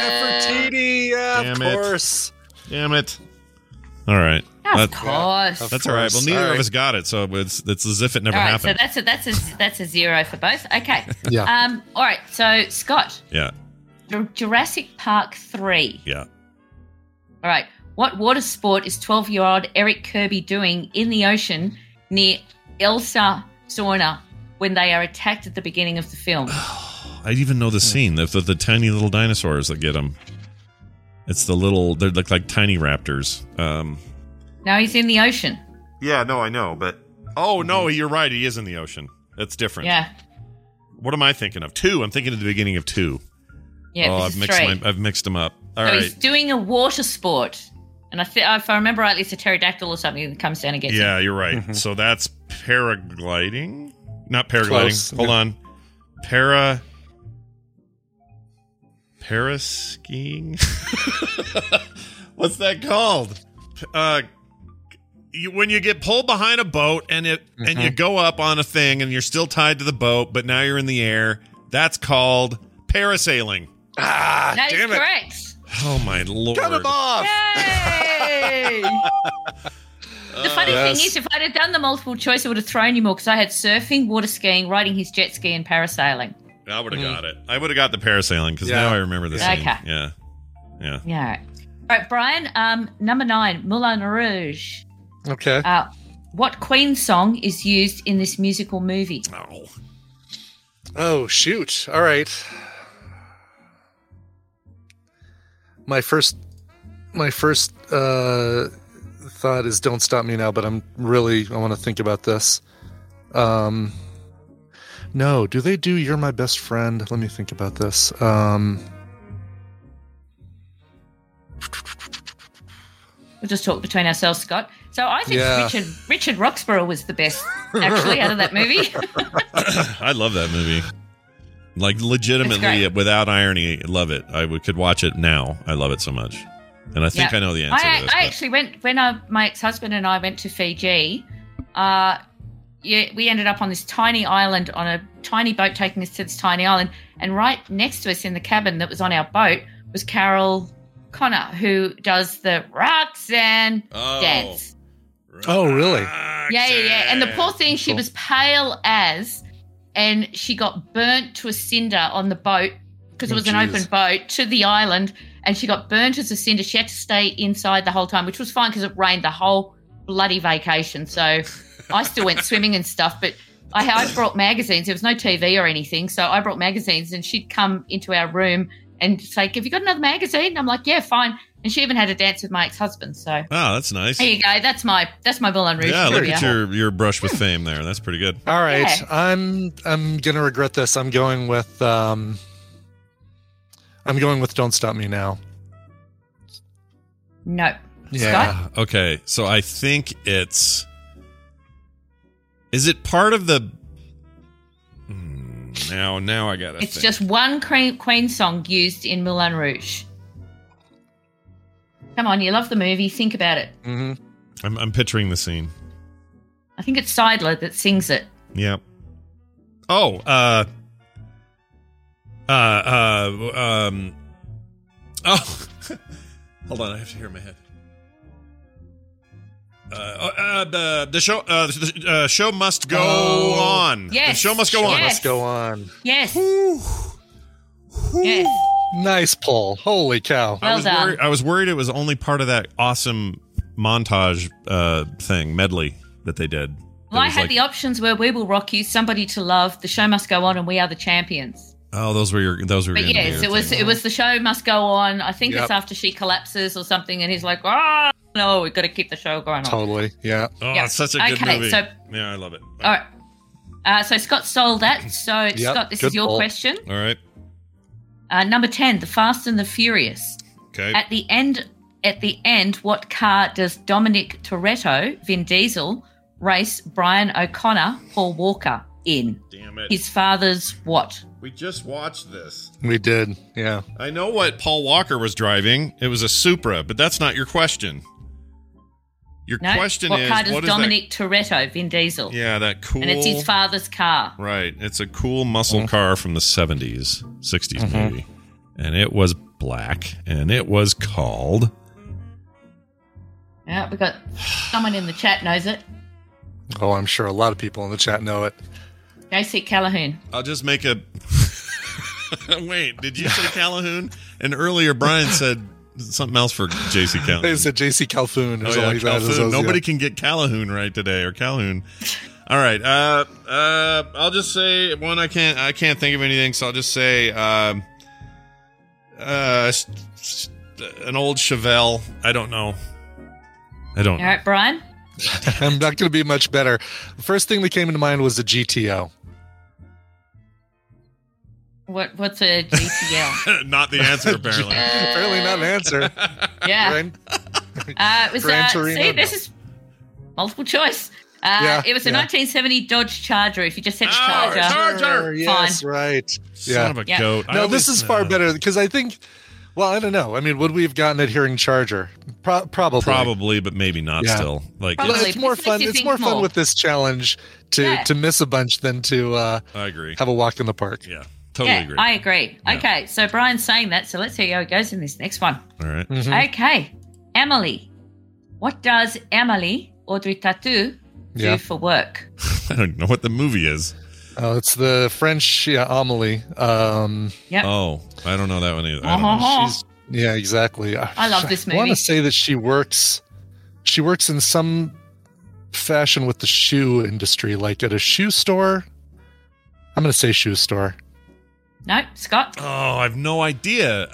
Of course. Damn it. All right. Of course. That's all right. Well, neither of us got it, so it's as if it never happened. So that's a zero for both. Okay. Yeah. All right. So, Scott. Yeah. Jurassic Park 3. Yeah. All right. What water sport is 12-year-old Eric Kirby doing in the ocean near Elsa Sauna, when they are attacked at the beginning of the film. I even know the scene, the tiny little dinosaurs that get them. It's the little, they look like tiny raptors. No, he's in the ocean. Yeah, no, I know, but... Oh, no, you're right, he is in the ocean. That's different. Yeah. What am I thinking of? 2. I'm thinking of the beginning of 2. Yeah, I've mixed them up. All right. He's doing a water sport. And if I remember rightly, it's a pterodactyl or something that comes down and gets him. Yeah, you're right. So that's paragliding? Not paragliding. Close. Hold on. Paraskiing? What's that called? When you get pulled behind a boat and you go up on a thing and you're still tied to the boat, but now you're in the air, that's called parasailing. That is correct. Oh, my Lord. Cut him off! Yay! The funny thing is, if I'd have done the multiple choice, I would have thrown you more because I had surfing, water skiing, riding his jet ski, and parasailing. I would have got it. I would have got the parasailing because now I remember the scene. Okay. Yeah. Yeah. All right, Brian, number 9, Moulin Rouge. Okay. What Queen song is used in this musical movie? Oh, shoot. All right. My first thought is "Don't Stop Me Now," but I want to think about this. No, do they do "You're My Best Friend"? Let me think about this. We'll just talk between ourselves, Scott. So I think Richard Roxburgh was the best, actually, out of that movie. I love that movie. Like, legitimately, without irony, I love it. I could watch it now. I love it so much. And I think I know the answer to this. I actually went, when my ex-husband and I went to Fiji, we ended up on this tiny island, on a tiny boat taking us to this tiny island, and right next to us in the cabin that was on our boat was Carol Connor, who does the Roxanne dance. Oh, really? Yeah. And the poor thing, she was pale as... And she got burnt to a cinder on the boat because it was an open boat to the island, and she got burnt as a cinder. She had to stay inside the whole time, which was fine because it rained the whole bloody vacation. So I still went swimming and stuff, but I brought magazines. There was no TV or anything, so I brought magazines, and she'd come into our room and say, "Have you got another magazine?" And I'm like, "Yeah, fine." And she even had a dance with my ex-husband. So that's nice. There you go. That's my Moulin Rouge. Yeah, look at your brush with fame there. That's pretty good. All right, I'm gonna regret this. I'm going with "Don't Stop Me Now." No. Yeah. Scott? Okay, so I think it's. Is it part of the? Now I gotta. It's just one Queen song used in Moulin Rouge. Come on, you love the movie. Think about it. Mm-hmm. I'm picturing the scene. I think it's Seidler that sings it. Yep. Oh, hold on, I have to hear in my head. The show must go on. Yes. The show must go on. Yes. Must go on. Yes. Yes. Nice pull. Holy cow. Well done. I was worried it was only part of that awesome montage medley that they did. Well, I had the options were "We Will Rock You," "Somebody to Love," "The Show Must Go On," and "We Are the Champions." Oh, those were your. But yes, it was "The Show Must Go On." I think it's after she collapses or something, and he's like, "Oh no, we've got to keep the show going on." Totally, yeah. Oh, it's such a good movie. So, yeah, I love it. All right. So Scott stole that. So Scott, this is your question. All right. Number 10, The Fast and the Furious. Okay. At the end, what car does Dominic Toretto, Vin Diesel, race Brian O'Connor, Paul Walker in? Damn it. His father's what? We just watched this. We did, yeah. I know what Paul Walker was driving. It was a Supra, but that's not your question. Your question what is, car does Dominic Toretto, Vin Diesel? Yeah, that cool. And it's his father's car. Right. It's a cool muscle car from the 70s, 60s maybe. And it was black, and it was called... Yeah, we got someone in the chat knows it. Oh, I'm sure a lot of people in the chat know it. JC Calhoun. I'll just make a... Wait, did you say Calhoun? And earlier Brian said... something else for J.C. Calhoun. They said J.C. Calhoun. Calhoun. Nobody can get Calhoun right today, or Calhoun. All right. I'll just say one. I can't think of anything, so I'll just say an old Chevelle. I don't know. All right, Brian. I'm not going to be much better. The first thing that came into mind was the GTO. What's a GTL? Not the answer, apparently. Apparently not an answer. Yeah. Right? It was Gran Torino, this is multiple choice. It was a 1970 Dodge Charger. If you just said Charger, yes, fine. right. Son of a goat. No, this is far better because I think. Well, I don't know. I mean, would we have gotten it hearing Charger? Probably, but maybe not. Still, like it's more fun. It's more fun with this challenge to miss a bunch than to. I agree. Have a walk in the park. Yeah, totally agree. I agree. Yeah. Okay, so Brian's saying that. So let's see how it goes in this next one. All right. Mm-hmm. Okay, Emily. What does Emily Audrey Tautou do for work? I don't know what the movie is. Oh, it's the French, Amelie. Yep. Oh, I don't know that one either. Exactly. I love this movie. I want to say that she works in some fashion with the shoe industry, like at a shoe store. I'm going to say shoe store. No, Scott? Oh, I have no idea.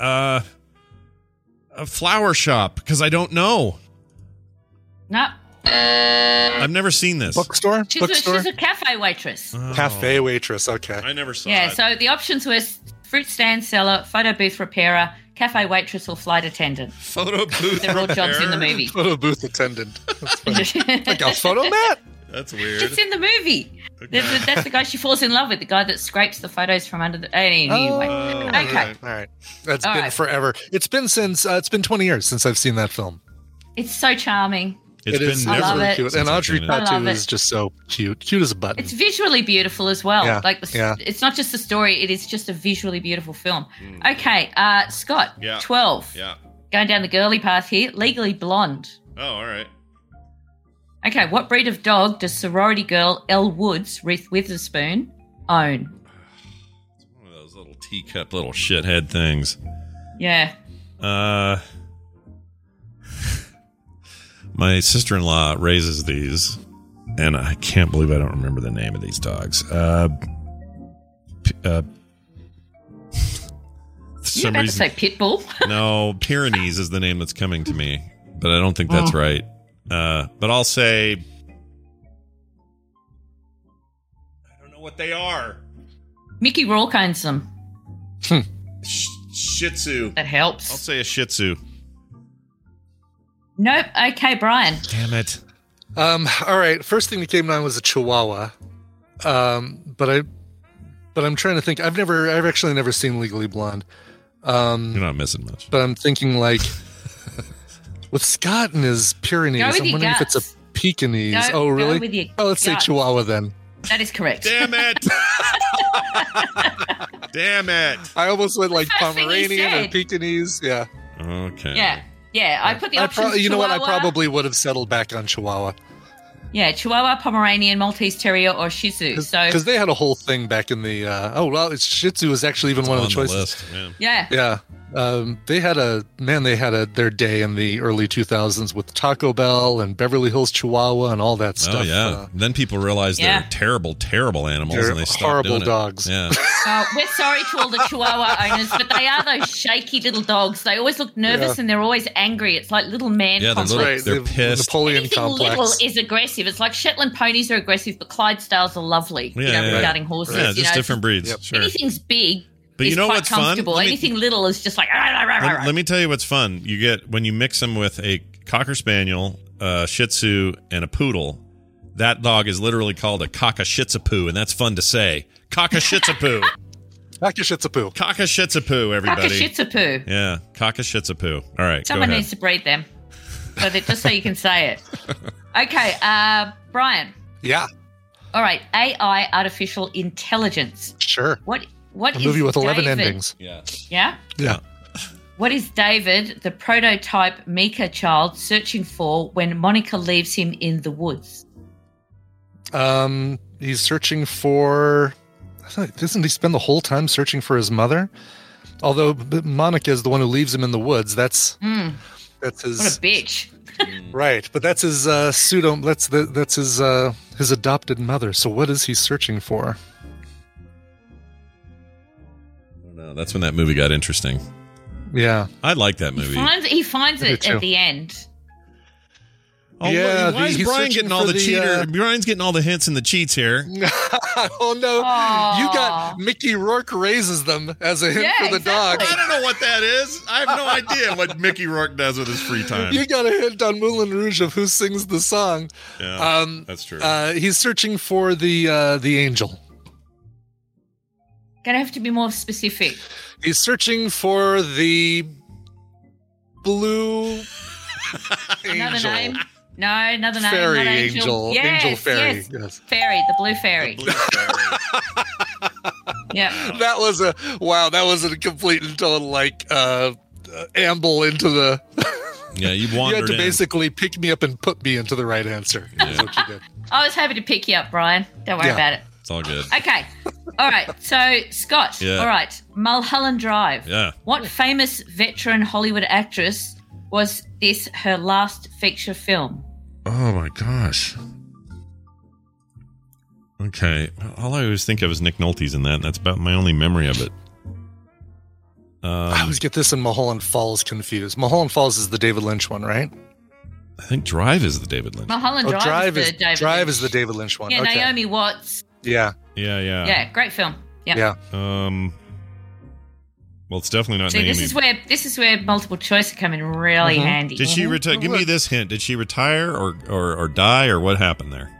A flower shop, because I don't know. No. I've never seen this. Bookstore? She's a cafe waitress. Oh. Cafe waitress, okay. I never saw Yeah, that. so the options were fruit stand seller, photo booth repairer, cafe waitress, or flight attendant. Photo booth They're all jobs in the movie. Photo booth attendant. Like a photo mat? That's weird. It's in the movie. Okay. That's the guy she falls in love with, the guy that scrapes the photos from under the... Anyway. Okay. All right. That's been forever. It's been 20 years since I've seen that film. It's so charming. It is I love it. cute. And Audrey I love Tautou it. is just so cute. Cute as a button. It's visually beautiful as well. Yeah, It's not just the story, it is just a visually beautiful film. Okay, Scott, 12. Yeah. Going down the girly path here, Legally Blonde. Oh, all right. Okay, what breed of dog does sorority girl Elle Woods, Reese Witherspoon, own? It's one of those little teacup little shithead things. Yeah. My sister-in-law raises these, and I can't believe I don't remember the name of these dogs. You're about to say Pitbull? No, Pyrenees is the name that's coming to me, but I don't think that's right. But I'll say... I don't know what they are. Mickey Rourke owns them. Shih Tzu. That helps. I'll say a Shih Tzu. Nope. Okay, Brian. Damn it. All right. First thing that came to mind was a Chihuahua. But I'm trying to think. I've actually never seen Legally Blonde. You're not missing much. But I'm thinking like with Scott and his Pyrenees, I'm wondering if it's a Pekingese. Go really? with your Let's say gut. Chihuahua then. That is correct. Damn it. Damn it. I almost went like First thing you Pomeranian or said. Pekingese. Yeah. Okay. Yeah. I put the options. You know what? I Chihuahua. probably would have settled back on Chihuahua. Yeah, Chihuahua, Pomeranian, Maltese Terrier, or Shih Tzu. So Because they had a whole thing back in the. It's Shih Tzu was actually even one of the choices. List, yeah. Yeah. They had their day in the early 2000s with Taco Bell and Beverly Hills Chihuahua and all that stuff. Oh, yeah. Then people realized they're terrible, terrible animals, They're and they stopped horrible doing it. dogs. Yeah. We're sorry to all the Chihuahua owners, but they are those shaky little dogs. They always look nervous and they're always angry. It's like little man Yeah, complex. they're pissed. Napoleon Anything complex. little is aggressive. It's like Shetland ponies are aggressive, but Clydesdales are lovely. Regarding horses. Yeah, just different breeds. Yep. Sure. Anything's big. But you is know quite what's fun? comfortable. Anything little is just like. Let me tell you what's fun. You get when you mix them with a Cocker Spaniel, a Shih Tzu, and a Poodle. That dog is literally called a Cockashitsapoo, and that's fun to say. Cockashitsapoo. Cockashitsapoo. Cockashitsapoo, everybody. Cockashitsapoo. Yeah, Cockashitsapoo. All right, Someone go ahead. needs to breed them, just so you can say it. Okay, Brian. Yeah. All right, AI, artificial intelligence. Sure. What A is movie with 11 David? endings. Yeah. Yeah? Yeah. What is David, the prototype Mika child, searching for when Monica leaves him in the woods? He's searching for. Doesn't he spend the whole time searching for his mother? Although Monica is the one who leaves him in the woods. That's his. What a bitch. Right, but that's his pseudo. That's his his adopted mother. So what is he searching for? I don't know. That's when that movie got interesting. Yeah. I like that movie. He finds it at the end. Oh, Yeah, why is he's Brian searching getting all for the the, cheater? Brian's getting all the hints and the cheats here. Oh no! Aw. You got Mickey Rourke raises them as a hint Yeah, for the exactly. dog. I don't know what that is. I have no idea what Mickey Rourke does with his free time. You got a hint on Moulin Rouge of who sings the song. Yeah, that's true. He's searching for the angel. Gonna have to be more specific. He's searching for the blue Another angel. name? No, another name. Fairy not angel. Yes, Angel fairy. Yes. Yes. Fairy, the blue fairy. Blue Fairy. Yeah. That was a complete and total amble into the. Yeah, you You had wandered to in. basically pick me up and put me into the right answer. That's what you did. I was happy to pick you up, Brian. Don't worry Yeah. about it. It's all good. Okay. All right. So, Scott. Yeah. All right. Mulholland Drive. Yeah. What famous veteran Hollywood actress was this her last feature film? Oh my gosh. Okay, all I always think of is Nick Nolte's in that. And that's about my only memory of it. I always get this and Mulholland Falls confused. Mulholland Falls is the David Lynch one, right? I think Drive is the David Lynch. Mulholland Oh, Drive, is the David Drive Lynch. is the David Lynch one. Yeah, Okay. Naomi Watts. Yeah. Yeah. Yeah, great film. Yeah. Yeah. Well, it's definitely not See, Naomi. this is where multiple choice come in really handy. Did she retire? Give me this hint. Did she retire or die, or what happened there?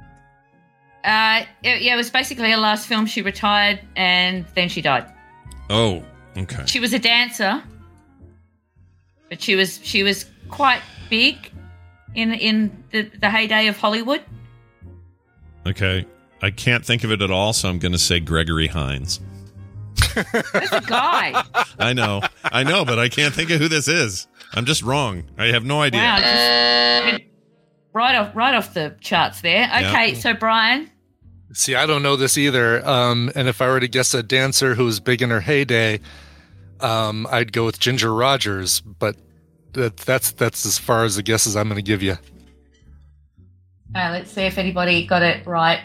It was basically her last film. She retired and then she died. Oh, okay. She was a dancer, but she was quite big in the heyday of Hollywood. Okay. I can't think of it at all, so I'm going to say Gregory Hines. That's a guy. I know, but I can't think of who this is. I'm just wrong. I have no idea. Wow, just right off the charts there. Okay, so Brian. See, I don't know this either. And if I were to guess a dancer who was big in her heyday, I'd go with Ginger Rogers. But that's as far as the guesses I'm going to give you. Let's see if anybody got it right.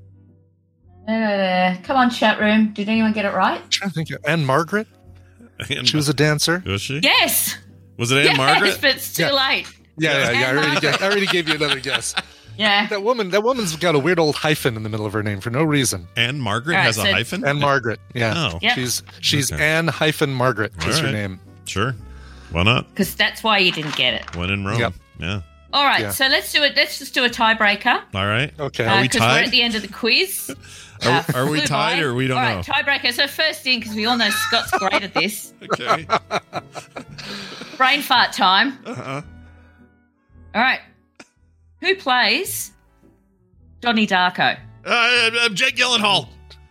Come on, chat room. Did anyone get it right? I'm trying to think. Anne Margaret? She was a dancer. Was she? Yes. Was it Anne Margaret? But it's too late. Yeah. Anne Margaret. I already gave you another guess. Yeah. That woman's got a weird old hyphen in the middle of her name for no reason. Anne Margaret All right, has a so- hyphen? Anne Margaret. Yeah. Oh. Yep. She's Okay. Anne hyphen Margaret is All her right. name. Sure. Why not? Because that's why you didn't get it. When in Rome. Yep. Yeah. All right, Yeah. so let's do it. Let's just do a tiebreaker. All right. Okay. Are we Because we're tied? at the end of the quiz. Are we Flew tied by. or we don't All know? right, tiebreaker. So first in, because we all know Scott's great at this. Okay. Brain fart time. Uh-huh. All right. Who plays Donnie Darko? Jake Gyllenhaal.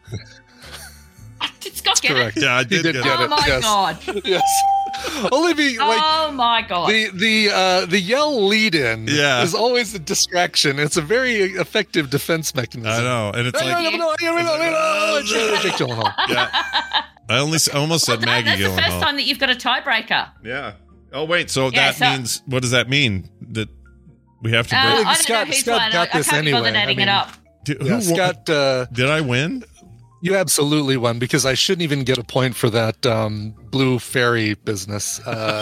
Did Scott get Correct. it? Yeah, I He did did get get it. Oh my Yes. god! Yes. Only be like Oh my god! the yell lead in Yeah. is always a distraction. It's a very effective defense mechanism. I know. And it's like, Jake Gyllenhaal. yeah. I almost said Maggie That's the first Gyllenhaal. time that you've got a tiebreaker. Yeah. Oh, wait. So Yeah, that so- means, what does that mean? That we have to break? I don't know Scott who's got won. I this can't be bothered anyway. adding I it mean- up. Who Yeah, won? Scott, Did I win? you absolutely won because I shouldn't even get a point for that blue fairy business.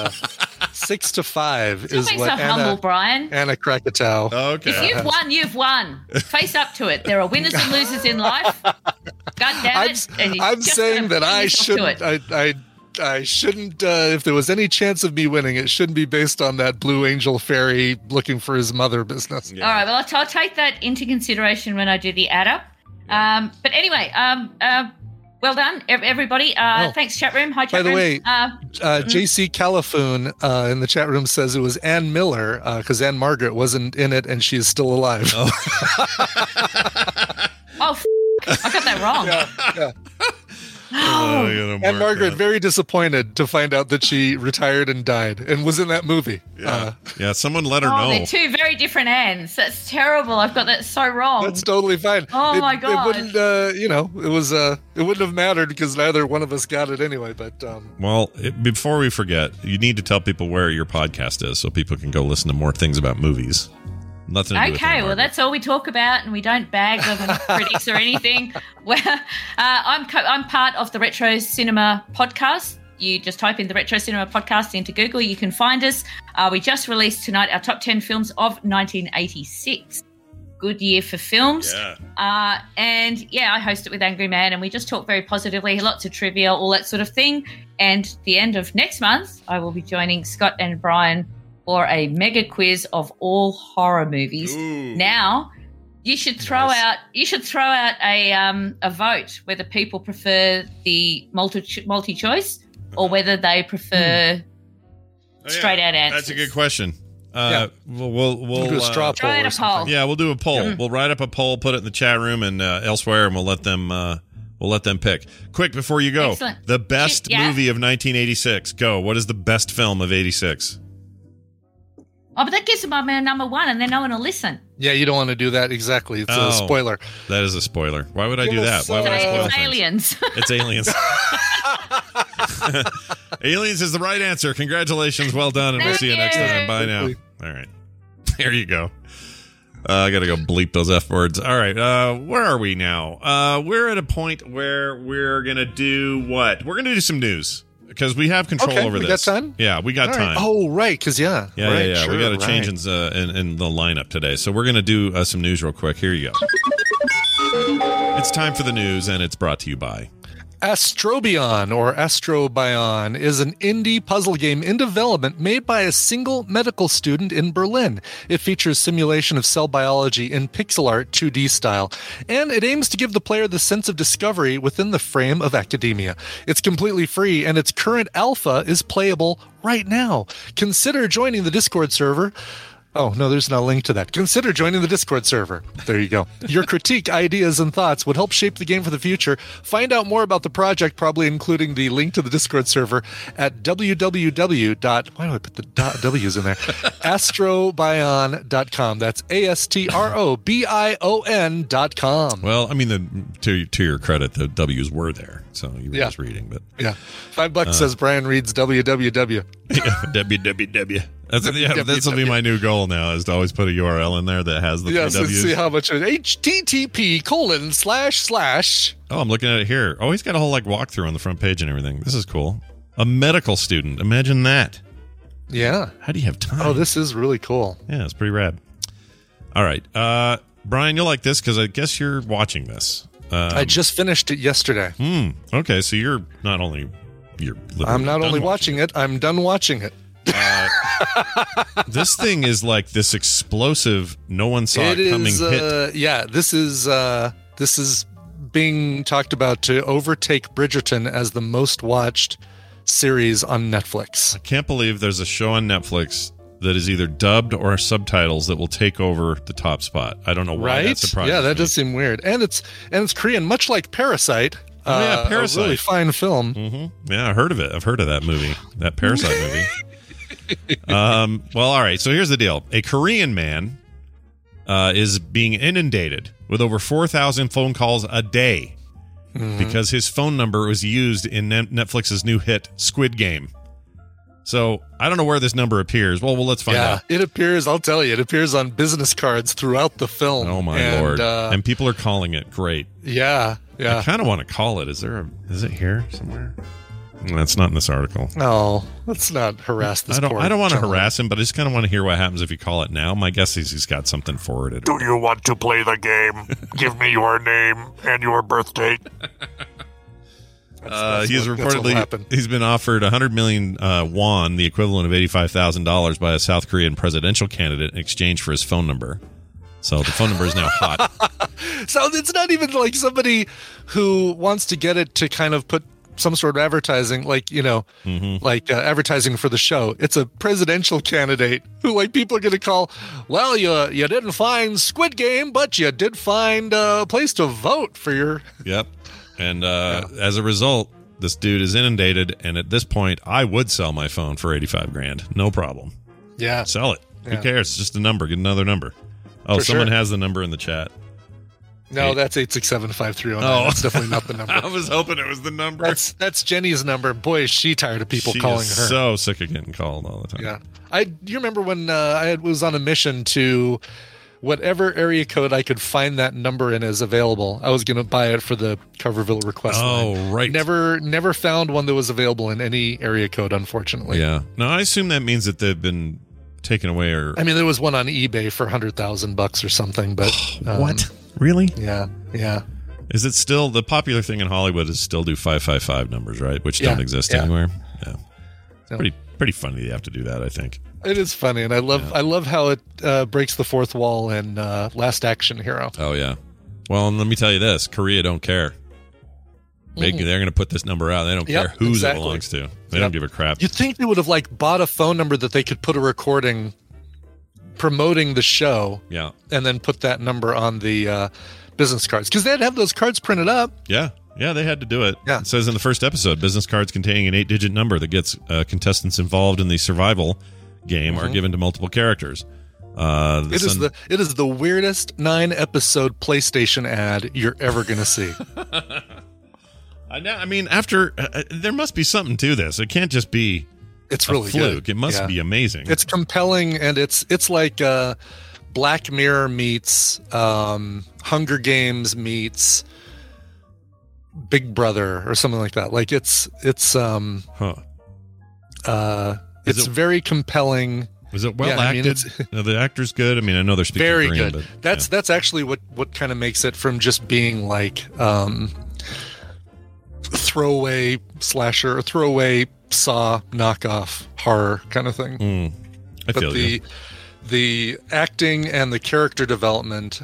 6-5 Don't is be so what humble, Brian. Anna Krakatoa. Oh, okay. If you've won, you've won. Face up to it. There are winners and losers in life. God damn it! and you I'm just saying gotta that I bring yourself to shouldn't. it. I shouldn't. If there was any chance of me winning, it shouldn't be based on that blue angel fairy looking for his mother business. All right. Well, I'll take that into consideration when I do the add up. But anyway, well done, everybody. Thanks, chat room. Hi, chat By the room. way, JC Califoon in the chat room says it was Anne Miller because Anne Margaret wasn't in it and she is still alive. Oh, I got that wrong. Yeah. Oh, Anne Margaret very disappointed to find out that she retired and died and was in that movie. Yeah, someone let her Oh, know. they're two very different Annes. That's terrible. I've got that so wrong. That's totally fine. Oh, my God. It wouldn't, it wouldn't have mattered because neither one of us got it anyway. But Well, before we forget, you need to tell people where your podcast is so people can go listen to more things about movies. Nothing to do with Okay, him, well, that's all we talk about, and we don't bag the critics or anything. Well, I'm part of the Retro Cinema podcast. You just type in the Retro Cinema podcast into Google. You can find us. We just released tonight our top 10 films of 1986. Good year for films. Yeah. And I host it with Angry Man, and we just talk very positively, lots of trivia, all that sort of thing. And the end of next month, I will be joining Scott and Brian for a mega quiz of all horror movies. Ooh. Now, you should throw out a vote whether people prefer the multi choice or whether they prefer straight out answers. That's a good question. We'll do a straw poll. Try a poll. Yeah, we'll do a poll. We'll write up a poll, put it in the chat room and elsewhere, and we'll let them pick. Quick, before you go, Excellent. the best movie of 1986. Go. What is the best film of 86? Oh, but that gives them my number one, and then no one will listen. Yeah, you don't want to do that. Exactly. It's a spoiler. That is a spoiler. Why would I do that? Why would I spoil It's things? Aliens. It's Aliens. Aliens is the right answer. Congratulations. Well done, and we'll see you next time. Bye now. All right. There you go. I got to go bleep those F words. All right. Where are we now? We're at a point where we're going to do what? We're going to do some news because we have control over this. We got time? Yeah, we got All time. right. Oh, right. Because, Yeah. Sure, we got to change in the lineup today. So we're going to do some news real quick. Here you go. It's time for the news, and it's brought to you by Astrobion, or Astrobion, is an indie puzzle game in development made by a single medical student in Berlin. It features simulation of cell biology in pixel art 2D style, and it aims to give the player the sense of discovery within the frame of academia. It's completely free, and its current alpha is playable right now. Consider joining the Discord server. Oh, no, there's no link to that. Consider joining the Discord server. There you go. Your critique, ideas, and thoughts would help shape the game for the future. Find out more about the project, probably including the link to the Discord server at www. Why do I put the W's in there? Astrobion.com. That's ASTROBION.com. Well, I mean, to your credit, the W's were there, so you were just reading. But yeah, $5 says Brian reads www. www. That's will be my new goal now, is to always put a URL in there that has the Yes, three let's W's. see how much it is. http:// Oh, I'm looking at it here. Oh, he's got a whole walkthrough on the front page and everything. This is cool. A medical student. Imagine that. Yeah. How do you have time? Oh, this is really cool. Yeah, it's pretty rad. All right. Brian, you'll like this because I guess you're watching this. I just finished it yesterday. Okay, so you're not only... I'm not only watching it, I'm done watching it. This thing is like this explosive, no one saw it coming hit. Yeah, this is being talked about to overtake Bridgerton as the most watched series on Netflix. I can't believe there's a show on Netflix that is either dubbed or subtitles that will take over the top spot. I don't know why that surprises Yeah, that me. does seem weird. And it's Korean, much like Parasite. Parasite. A really fine film. Mm-hmm. Yeah, I heard of it. I've heard of that movie, that Parasite movie. Well, all right. So here's the deal. A Korean man is being inundated with over 4,000 phone calls a day because his phone number was used in Netflix's new hit Squid Game. So I don't know where this number appears. Well, let's find out. It appears, I'll tell you, it appears on business cards throughout the film. Oh, my Lord. And people are calling it. Great. Yeah. I kind of want to call it. Is it here somewhere? That's not in this article. No, let's not harass this. I don't want to harass him, but I just kind of want to hear what happens if you call it now. My guess is he's got something forwarded. Do you want to play the game? Give me your name and your birth date. He's been offered 100 million won, the equivalent of $85,000, by a South Korean presidential candidate in exchange for his phone number. So the phone number is now hot. So it's not even like somebody who wants to get it to kind of put some sort of advertising, advertising for the show. It's a presidential candidate who people are going to call, well, you didn't find Squid Game, but you did find a place to vote for your... Yep. And as a result, this dude is inundated. And at this point, I would sell my phone for $85,000. No problem. Yeah. Sell it. Yeah. Who cares? It's just a number. Get another number. Oh, For someone sure. has the number in the chat. No, that's 867-5309. Oh. That's definitely not the number. I was hoping it was the number. That's Jenny's number. Boy, is she tired of people calling her. So sick of getting called all the time. Yeah. Do you remember when I was on a mission to whatever area code I could find that number in is available. I was going to buy it for the Coverville request line. Oh, right. Never found one that was available in any area code, unfortunately. Yeah. No, I assume that means that they've been taken away, or I mean, there was one on eBay for $100,000 or something, but what? Really? Yeah. Is it still the popular thing in Hollywood? Is still do 555 numbers, right? Which don't exist anywhere. Yeah, it's pretty funny you have to do that. I think it is funny, and I love how it breaks the fourth wall in Last Action Hero. Oh yeah. Well, and let me tell you this: Korea don't care. They're going to put this number out. They don't care who it belongs to. They don't give a crap. You'd think they would have bought a phone number that they could put a recording promoting the show. Yeah. And then put that number on the business cards, because they'd have those cards printed up. Yeah, they had to do it. Yeah. It says in the first episode, business cards containing an 8-digit number that gets contestants involved in the survival game are given to multiple characters. It is the weirdest 9-episode PlayStation ad you're ever going to see. I mean, after there must be something to this. It can't just be. It's really fluke. Good. It must be amazing. It's compelling, and it's like Black Mirror meets Hunger Games meets Big Brother or something like that. Like it's very compelling. Was it well acted? The actor's good. I mean, I know they're speaking very Korean, good. But, that's actually what kind of makes it from just being like throwaway slasher or throwaway Saw knockoff horror kind of thing. I feel you. The acting and the character development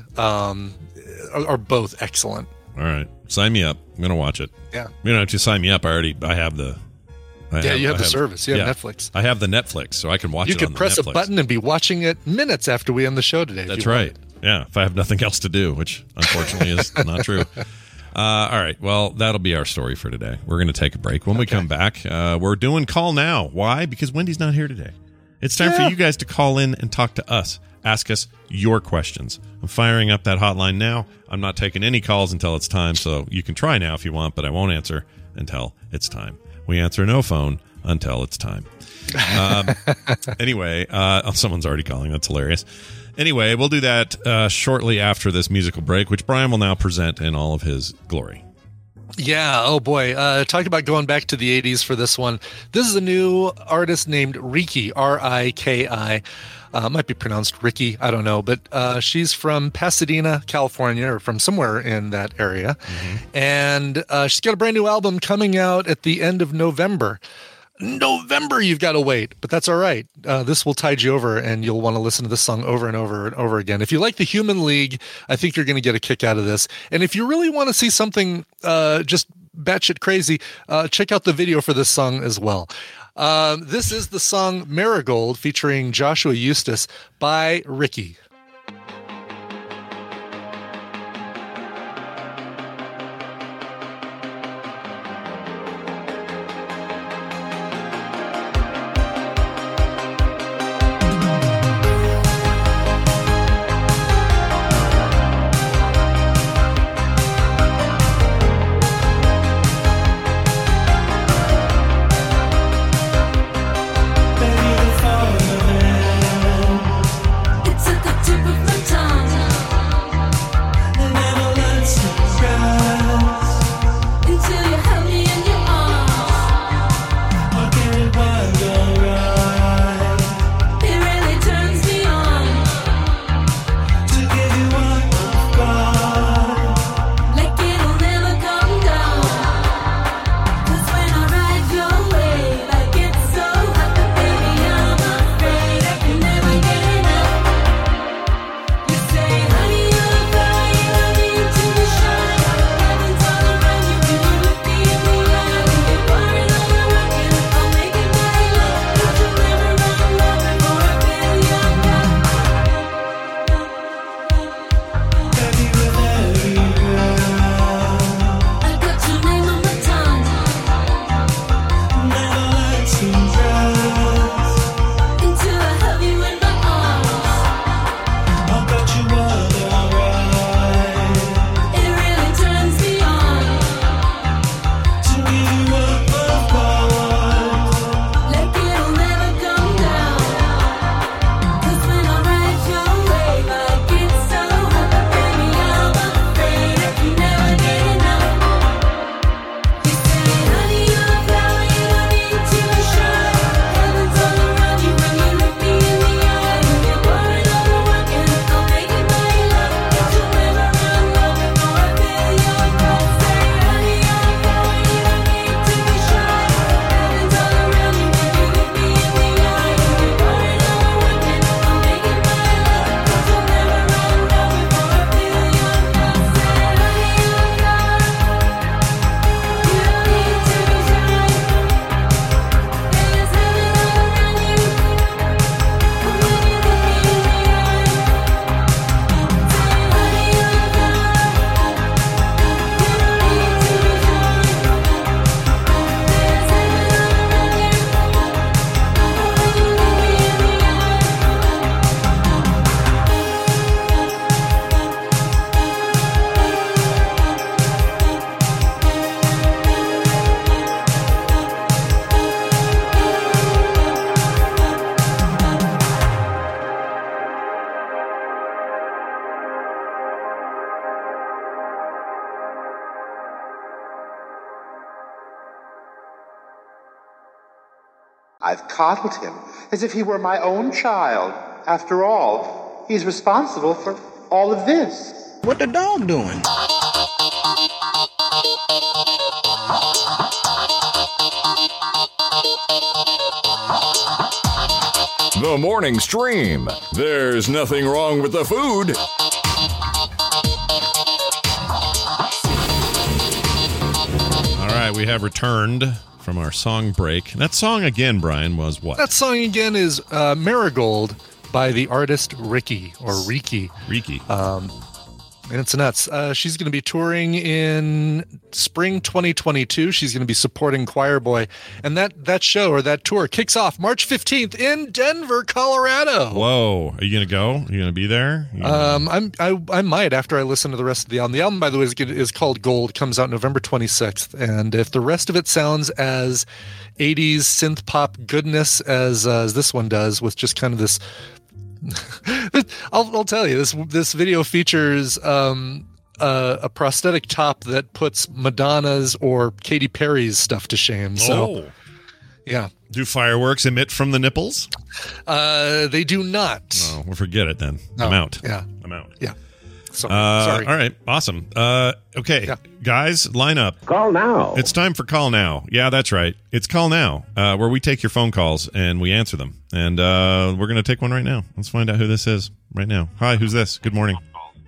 are both excellent. All right, sign me up. I'm gonna watch it. Yeah, you don't have to sign me up. I have the. You have the service. You have Netflix. I have the Netflix, so I can watch it. You could press Netflix. A button and be watching it minutes after we end the show today. That's right. Yeah, if I have nothing else to do, which unfortunately is not true. All right. Well, that'll be our story for today. We're going to take a break. When we come back, we're doing Call Now. Why? Because Wendy's not here today. It's time for you guys to call in and talk to us. Ask us your questions. I'm firing up that hotline now. I'm not taking any calls until it's time, so you can try now if you want, but I won't answer until it's time. We answer no phone until it's time. Anyway, someone's already calling. That's hilarious. Anyway, we'll do that shortly after this musical break, which Brian will now present in all of his glory. Yeah, oh boy. Talk about going back to the 80s for this one. This is a new artist named Riki, R-I-K-I. Might be pronounced Ricky, I don't know. But she's from Pasadena, California, or from somewhere in that area. And she's got a brand new album coming out at the end of November. You've got to wait, but that's all right. This will tide you over, and you'll want to listen to this song over and over and over again. If you like the Human League, I think you're going to get a kick out of this. And if you really want to see something just batshit crazy, check out the video for this song as well. This is the song Marigold featuring Joshua Eustace by Riki. It's a good I've coddled him as if he were my own child. After all, he's responsible for all of this. What the dog doing? The morning stream. There's nothing wrong with the food. All right, we have returned from our song break. That song again, Brian, was what? That song again is Marigold by the artist Riki, or Riki. Riki. And it's nuts. She's going to be touring in spring 2022. She's going to be supporting Choir Boy. And that show or that tour kicks off March 15th in Denver, Colorado. Whoa. Are you going to go? Are you going to be there? I might after I listen to the rest of the album. The album, by the way, is called Gold. Comes out November 26th. And if the rest of it sounds as 80s synth pop goodness as this one does, with just kind of this... I'll tell you, this video features a prosthetic top that puts Madonna's or Katy Perry's stuff to shame. So, yeah. Do fireworks emit from the nipples? They do not. Oh, well, forget it then. No. I'm out. Yeah. I'm out. Yeah. Sorry. All right. Awesome. Okay. Yeah. Guys, line up. Call now. It's time for Call Now. Yeah, that's right. It's Call Now, where we take your phone calls and we answer them. And we're going to take one right now. Let's find out who this is right now. Hi, who's this? Good morning.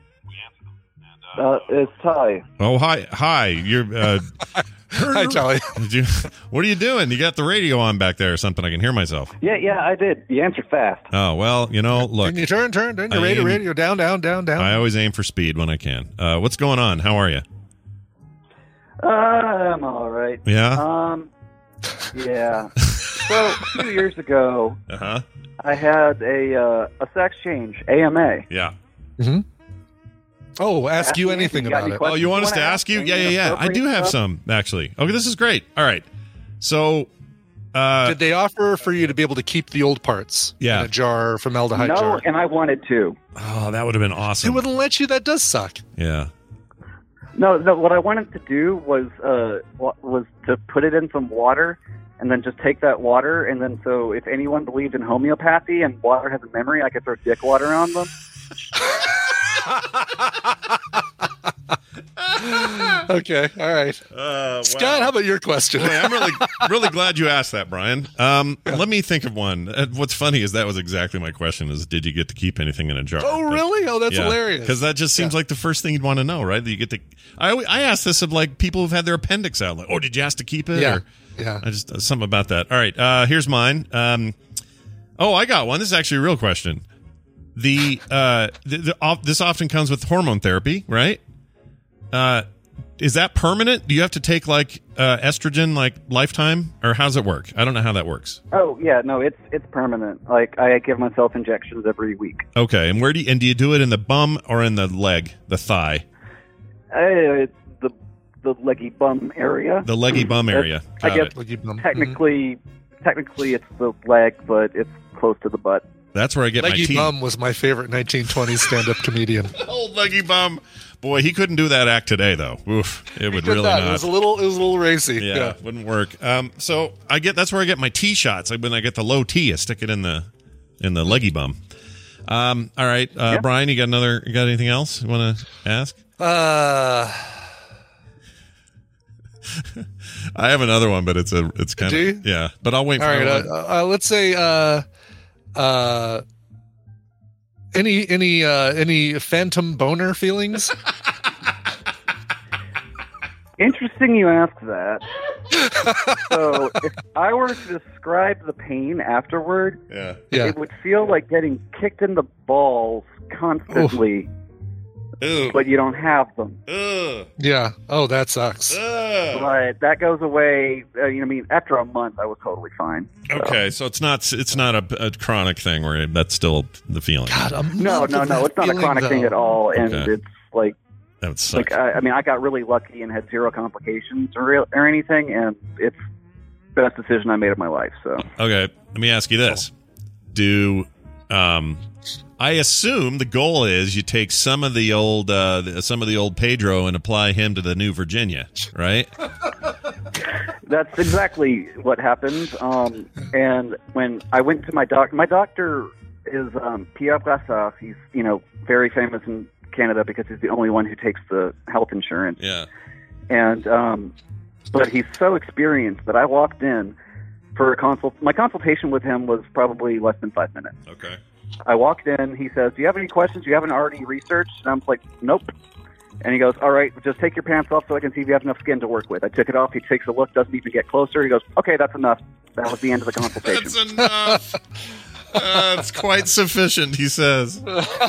It's Ty. Oh, hi. You're... Hi, Charlie. What are you doing? You got the radio on back there or something? I can hear myself. Yeah, I did. You answered fast. Oh, well, look. Can you turn your radio down. I always aim for speed when I can. What's going on? How are you? I'm all right. Yeah? Yeah. So, a few years ago, I had a sex change, AMA. Yeah. Mm-hmm. Oh, ask you anything about it. Oh, you want us to ask you? Yeah. I do have some, actually. Okay, this is great. All right. So... did they offer for you to be able to keep the old parts in a jar, formaldehyde jar? No, and I wanted to. Oh, that would have been awesome. They wouldn't let you? That does suck. Yeah. No, what I wanted to do was to put it in some water and then just take that water, and then so if anyone believed in homeopathy and water has a memory, I could throw dick water on them. Okay, all right. Scott, how about your question? Boy, I'm really glad you asked that, Brian. Let me think of one. What's funny is that was exactly my question: is did you get to keep anything in a jar? Oh, really? Oh, that's hilarious. Because that just seems like the first thing you'd want to know, right? That you get to. I ask this of like people who've had their appendix out. Like, oh, did you ask to keep it? Yeah. I just something about that. All right, here's mine. I got one. This is actually a real question. This often comes with hormone therapy, right? Is that permanent? Do you have to take like estrogen like lifetime, or how's it work? I don't know how that works. Oh yeah, no, it's permanent. Like I give myself injections every week. Okay, and do you do it in the bum or in the leg, the thigh? It's the leggy bum area. The leggy bum area. I guess technically it's the leg, but it's close to the butt. That's where I get Leggy my teeth. Bum was my favorite 1920s stand-up comedian. Old Leggy Bum. Boy, he couldn't do that act today, though. Oof, it would really not. It was a little racy. Yeah, wouldn't work. So that's where I get my T shots. When I get the low T, I stick it in the Leggy Bum. All right, Brian, you got anything else you want to ask? I have another one, but it's kind of yeah. But I'll wait for that. Let's say any phantom boner feelings? Interesting you ask that. So if I were to describe the pain afterward, it would feel like getting kicked in the balls constantly. Ooh. But you don't have them. Yeah. Oh, that sucks. But that goes away. After a month, I was totally fine. So. Okay, so it's not a chronic thing where that's still the feeling. God, no, it's not a chronic thing at all, and it's like that would suck. I got really lucky and had zero complications or anything, and it's the best decision I made of my life. So okay, let me ask you this: I assume the goal is you take some of the old Pedro and apply him to the new Virginia, right? That's exactly what happened. And when I went to my doctor is Pierre Brassard. He's very famous in Canada because he's the only one who takes the health insurance. Yeah. And but he's so experienced that I walked in for a consult. My consultation with him was probably less than 5 minutes. Okay. I walked in. He says, "Do you have any questions you haven't already researched?" And I'm like, "Nope." And he goes, "All right, just take your pants off so I can see if you have enough skin to work with." I took it off. He takes a look, doesn't even get closer. He goes, "Okay, that's enough." That was the end of the consultation. That's enough. It's quite sufficient, he says.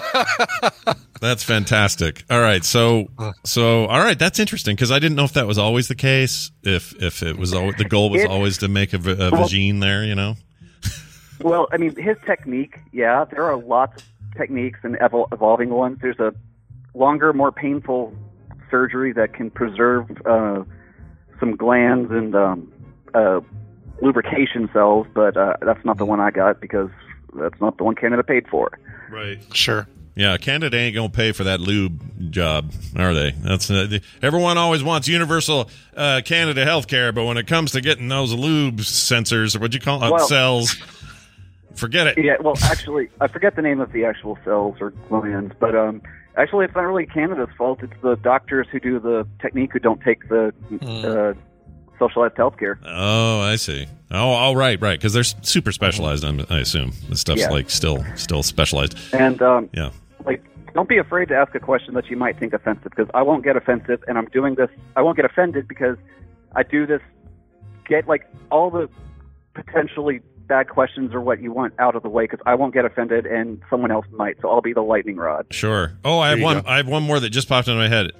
That's fantastic. All right, so all right, that's interesting because I didn't know if that was always the case. If it was the goal was always to make a vagine there, Well, I mean, his technique, yeah, there are lots of techniques and evolving ones. There's a longer, more painful surgery that can preserve some glands and lubrication cells, but that's not the one I got because that's not the one Canada paid for. Right. Sure. Yeah, Canada ain't gonna pay for that lube job, are they? That's everyone always wants universal Canada healthcare, but when it comes to getting those lube sensors, or what'd you call it, cells, forget it. Yeah, well, actually, I forget the name of the actual cells or glands, but actually, it's not really Canada's fault. It's the doctors who do the technique who don't take the socialized healthcare. Oh, I see. Oh, right, because they're super specialized. I assume the stuff's like still specialized. And don't be afraid to ask a question that you might think offensive, because I won't get offensive, and I'm doing this. I won't get offended because I do this. Get all the potentially bad questions or what you want out of the way, because I won't get offended, and someone else might. So I'll be the lightning rod. Sure. Oh, I have one more that just popped into my head.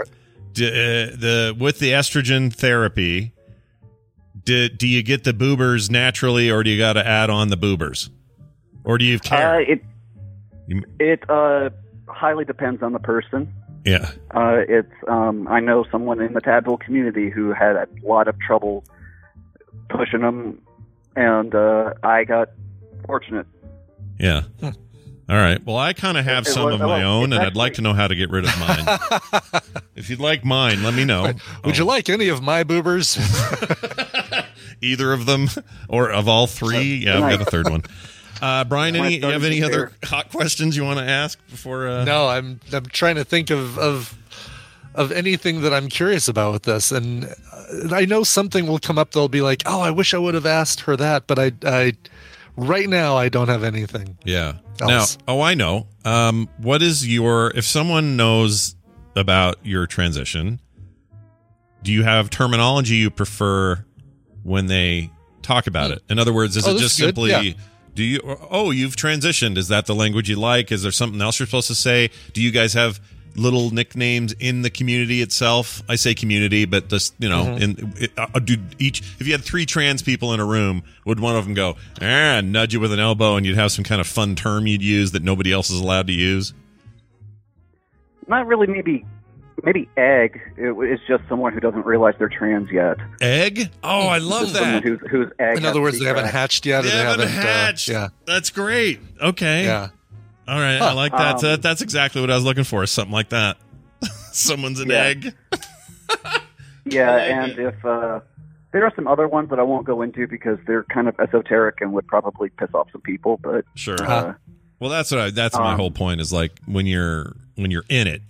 With the estrogen therapy, do you get the boobers naturally, or do you got to add on the boobers, or do you care? It highly depends on the person. Yeah. I know someone in the Tadpole community who had a lot of trouble pushing them, and I got fortunate. Yeah. All right. Well, I kind of have some of my own, and I'd like to know how to get rid of mine. If you'd like mine, let me know. Would you like any of my boobers? Either of them, or of all three? Yeah, I've got a third one. Brian, you have any other hot questions you want to ask before? No, I'm trying to think of anything that I'm curious about with this, and I know something will come up. They'll be like, "Oh, I wish I would have asked her that," but I right now I don't have anything. Yeah. Else. Now, I know. What is if someone knows about your transition, do you have terminology you prefer when they talk about it? In other words, is it just simply, do you, you've transitioned? Is that the language you like? Is there something else you're supposed to say? Do you guys have little nicknames in the community itself? I say community, but just, if you had 3 trans people in a room, would one of them go, nudge you with an elbow, and you'd have some kind of fun term you'd use that nobody else is allowed to use? Not really. Maybe egg. It's just someone who doesn't realize they're trans yet. Egg? Oh, I love that. Who's egg? In other words, they haven't hatched yet. They haven't hatched. That's great. Okay. Yeah. All right, I like that. That's exactly what I was looking for. Something like that. Someone's an egg. Yeah, and if there are some other ones that I won't go into because they're kind of esoteric and would probably piss off some people. But sure. Well, that's my whole point. Is like when you're in it,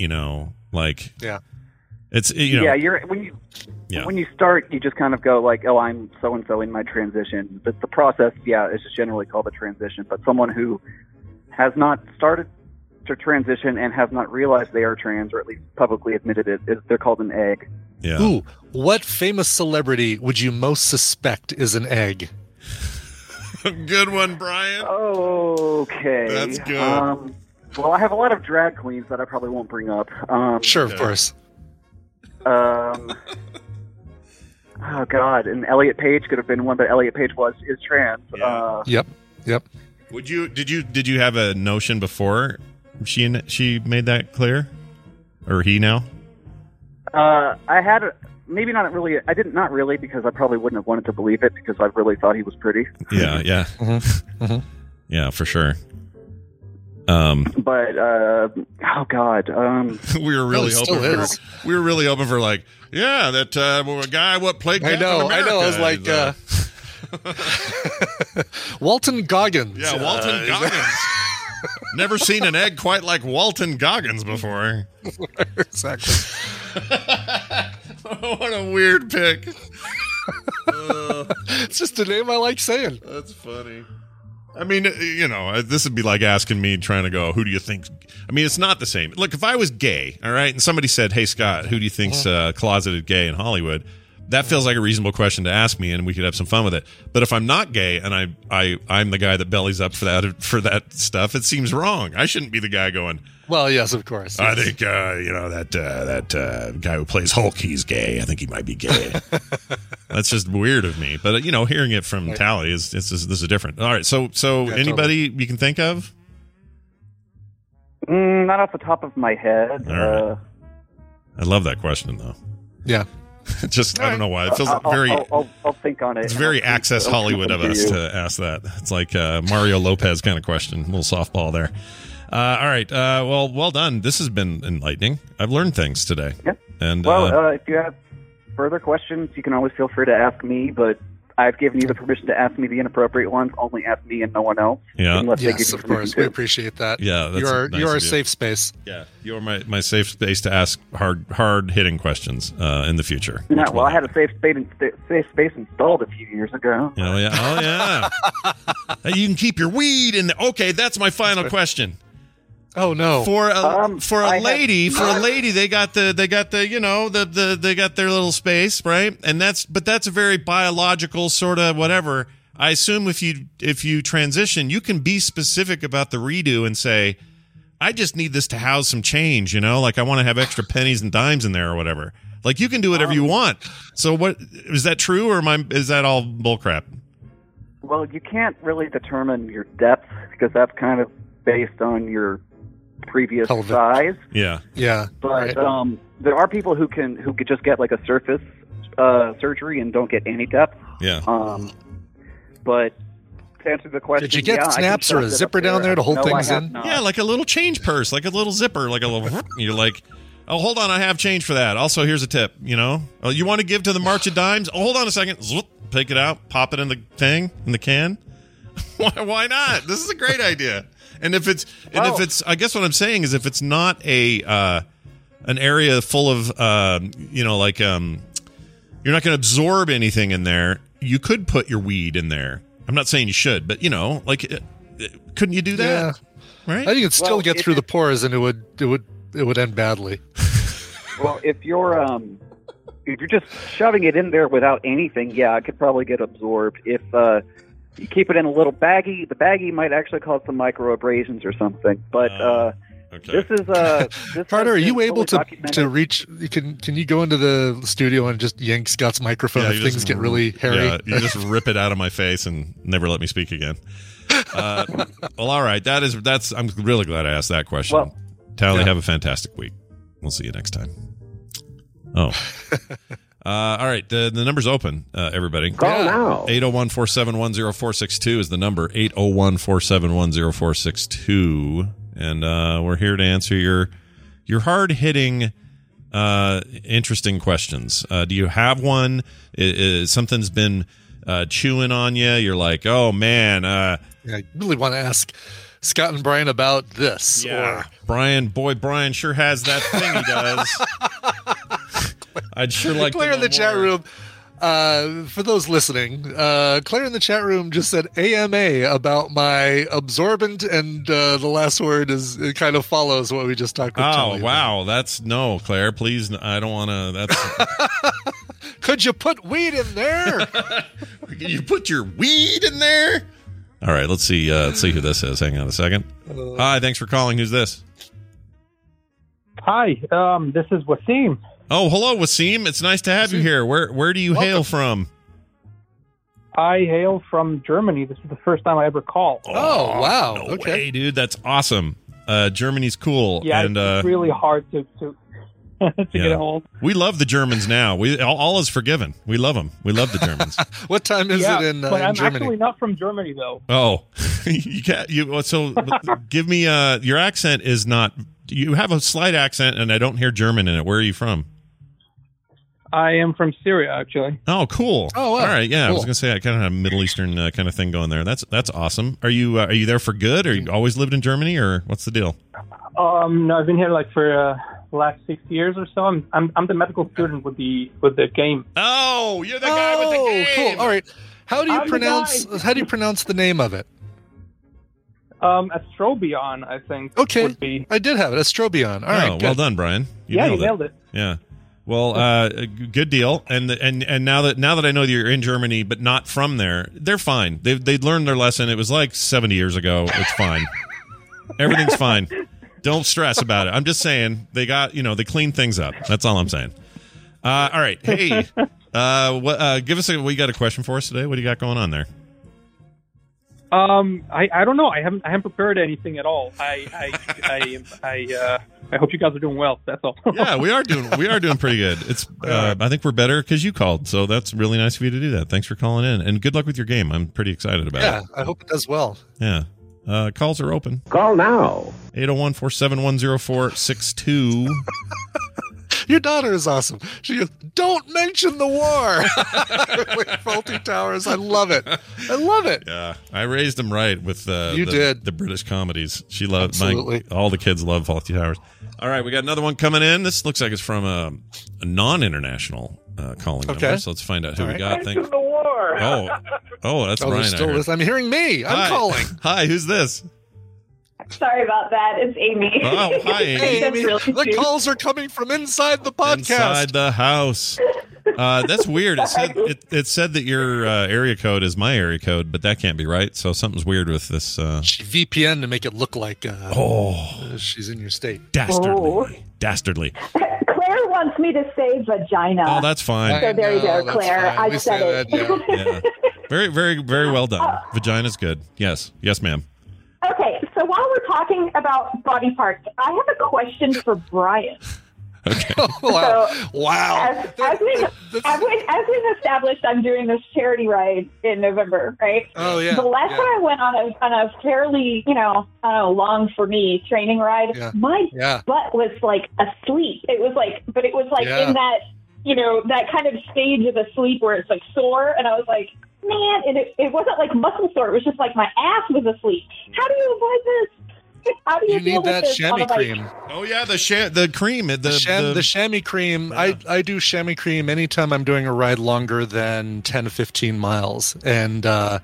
it's when you start, you just kind of go like, oh, I'm so and so in my transition. But the process, is just generally called a transition. But someone who has not started to transition and has not realized they are trans, or at least publicly admitted it, they're called an egg. Yeah. Ooh, what famous celebrity would you most suspect is an egg? Good one, Brian. Okay. That's good. Well, I have a lot of drag queens that I probably won't bring up. Sure, of course. Oh, God. And Elliot Page could have been one, but Elliot Page is trans. Yeah. Yep. Did you have a notion before she made that clear, or he now? I had maybe not really. I didn't, not really, because I probably wouldn't have wanted to believe it because I really thought he was pretty. Yeah. Mm-hmm. Yeah, for sure. But oh god, we were really hoping for like, yeah, that guy what played Captain America. I know. I was like Walton Goggins. Yeah, Walton Goggins. Never seen an egg quite like Walton Goggins before. Exactly. What a weird pick. It's just a name I like saying. That's funny. I mean, this would be like asking me trying to go, who do you think? I mean, it's not the same. Look, if I was gay, all right, and somebody said, hey, Scott, who do you think's closeted gay in Hollywood? That feels like a reasonable question to ask me, and we could have some fun with it. But if I'm not gay and I'm the guy that bellies up for that stuff, it seems wrong. I shouldn't be the guy going, well, yes, of course. I think that guy who plays Hulk, he's gay. I think he might be gay. That's just weird of me. But hearing it from Tally this is different. All right, so anybody totally. You can think of? Not off the top of my head. Right. I love that question though. Yeah. Just I don't know why it feels very. I'll think on it. It's very Access Hollywood of us to ask that. It's like Mario Lopez kind of question. A little softball there. All right. Well done. This has been enlightening. I've learned things today. Yeah. And if you have further questions, you can always feel free to ask me. But I've given you the permission to ask me the inappropriate ones. Only ask me and no one else. Yeah. Yes, of course. We appreciate that. Yeah. That's you're a safe space. Yeah. You're my safe space to ask hard hitting questions in the future. Yeah. Well, I had a safe space installed a few years ago. Oh yeah. You can keep your weed in there. Okay, that's my final question. Oh no! For a lady, they got the they got their little space, right? And that's a very biological sort of whatever. I assume if you transition, you can be specific about the redo and say, I just need this to house some change, like I want to have extra pennies and dimes in there or whatever. Like you can do whatever you want. So what is that true or is that all bullcrap? Well, you can't really determine your depth because that's kind of based on your previous size. Yeah. But there are people who could just get like a surface surgery and don't get any depth. Yeah. But to answer the question, did you get snaps or a zipper down there to hold things in? Yeah, like a little change purse, like a little zipper, like a little. You're like, oh, hold on, I have change for that. Also, here's a tip. Oh, you want to give to the March of Dimes? Oh, hold on a second. Take it out, pop it in the thing, in the can. Why not? This is a great idea. And if it's, I guess what I'm saying is if it's not an area full of, you're not going to absorb anything in there. You could put your weed in there. I'm not saying you should, but couldn't you do that? Yeah. Right? I think it'd still get through the pores, and it would end badly. Well, if you're just shoving it in there without anything, it could probably get absorbed. If you keep it in a little baggie, the baggie might actually cause some microabrasions or something. But okay. This is Carter, are you able to reach? Can you go into the studio and just yank Scott's microphone if things get really hairy? Yeah, you just rip it out of my face and never let me speak again. Well, all right. That's. I'm really glad I asked that question. Well, Tally, have a fantastic week. We'll see you next time. Oh. All right, the number's open, everybody. Call now. 801-471-0462 is the number, 801-471-0462. And we're here to answer your hard-hitting, interesting questions. Do you have one? Something's been chewing on you. You're like, oh, man. I really want to ask Scott and Brian about this. Yeah. Brian sure has that thing he does. I'd sure like Claire to in the chat room. For those listening, Claire in the chat room just said AMA about my absorbent, and the last word it kind of follows what we just talked about. Oh, wow. That's no, Claire, please. I don't want to. That's. Could you put weed in there? Can you put your weed in there? All right, let's see who this is. Hang on a second. Hi, thanks for calling. Who's this? Hi, this is Wasim. Oh, hello, Wasim. It's nice to have you here. Where do you hail from? I hail from Germany. This is the first time I ever called. Oh, wow. No okay. way, dude. That's awesome. Germany's cool. Yeah, and, it's really hard to to get a hold. We love the Germans now. All is forgiven. We love them. We love the Germans. What time is it in but I'm Germany? actually not from Germany, though. Oh, you can't. So give me your accent is not. You have a slight accent, and I don't hear German in it. Where are you from? I am from Syria, actually. Oh, cool. Oh, wow. All right. Yeah, Cool. I was gonna say I kind of have a Middle Eastern kind of thing going there. That's awesome. Are you there for good? Or you always lived in Germany, or what's the deal? No, I've been here like for the last 6 years or so. I'm the medical student with the game. Oh, you're the guy with the game. Cool. All right. How do you I'm the pronounce the name of it? Astrobion, I think. Okay. Would be. I did have it. Astrobion. All right. Well Good. done, Brian. You nailed it. Yeah. Well, good deal. And now that I know that you're in Germany but not from there, they're fine. They learned their lesson. It was like 70 years ago. It's fine. Everything's fine. Don't stress about it. I'm just saying they got they cleaned things up. That's all I'm saying. All right. Hey, give us we got a question for us today. What do you got going on there? I don't know. I haven't prepared anything at all. I hope you guys are doing well. That's all. Yeah, we are doing pretty good. It's I think we're better because you called, so that's really nice of you to do that. Thanks for calling in, and good luck with your game. I'm pretty excited about it. Yeah, I hope it does well. Yeah. Calls are open. Call now. 801-471-0462. Your daughter is awesome. She goes, "Don't mention the war." With Fawlty Towers. I love it. Yeah, I raised them right with the British comedies. She loved all the kids love Fawlty Towers. All right, we got another one coming in. This looks like it's from a non-international calling number. So let's find out who we got. Mention the war. Oh, that's Brian. I'm hearing me. I'm calling. Hi, who's this? Sorry about that. It's Amy. Oh, hi, Amy. Hey, Amy. The calls are coming from inside the podcast. Inside the house. That's weird. It said that your area code is my area code, but that can't be right. So something's weird with this. She VPN to make it look like she's in your state. Dastardly. Claire wants me to say vagina. Oh, that's fine. So there you go, Claire. I said it. Yeah. Very, very, very well done. Vagina's good. Yes, ma'am. Okay, so while we're talking about body parts, I have a question for Brian. Okay. Wow. As we've established, I'm doing this charity ride in November, right? Oh, yeah. The last time I went on a fairly, long for me training ride, my butt was like asleep. It was like in that, that kind of stage of the sleep where it's like sore. And I was like, man, and it wasn't like muscle sore. It was just like my ass was asleep. How do you avoid this? How do you deal need that with this chamois cream. Oh yeah, the cream, the chamois cream. Yeah. I do chamois cream anytime I'm doing a ride longer than 10 to 15 miles, and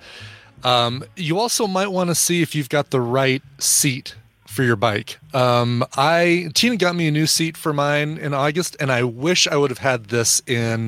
you also might want to see if you've got the right seat for your bike. Tina got me a new seat for mine in August, and I wish I would have had this in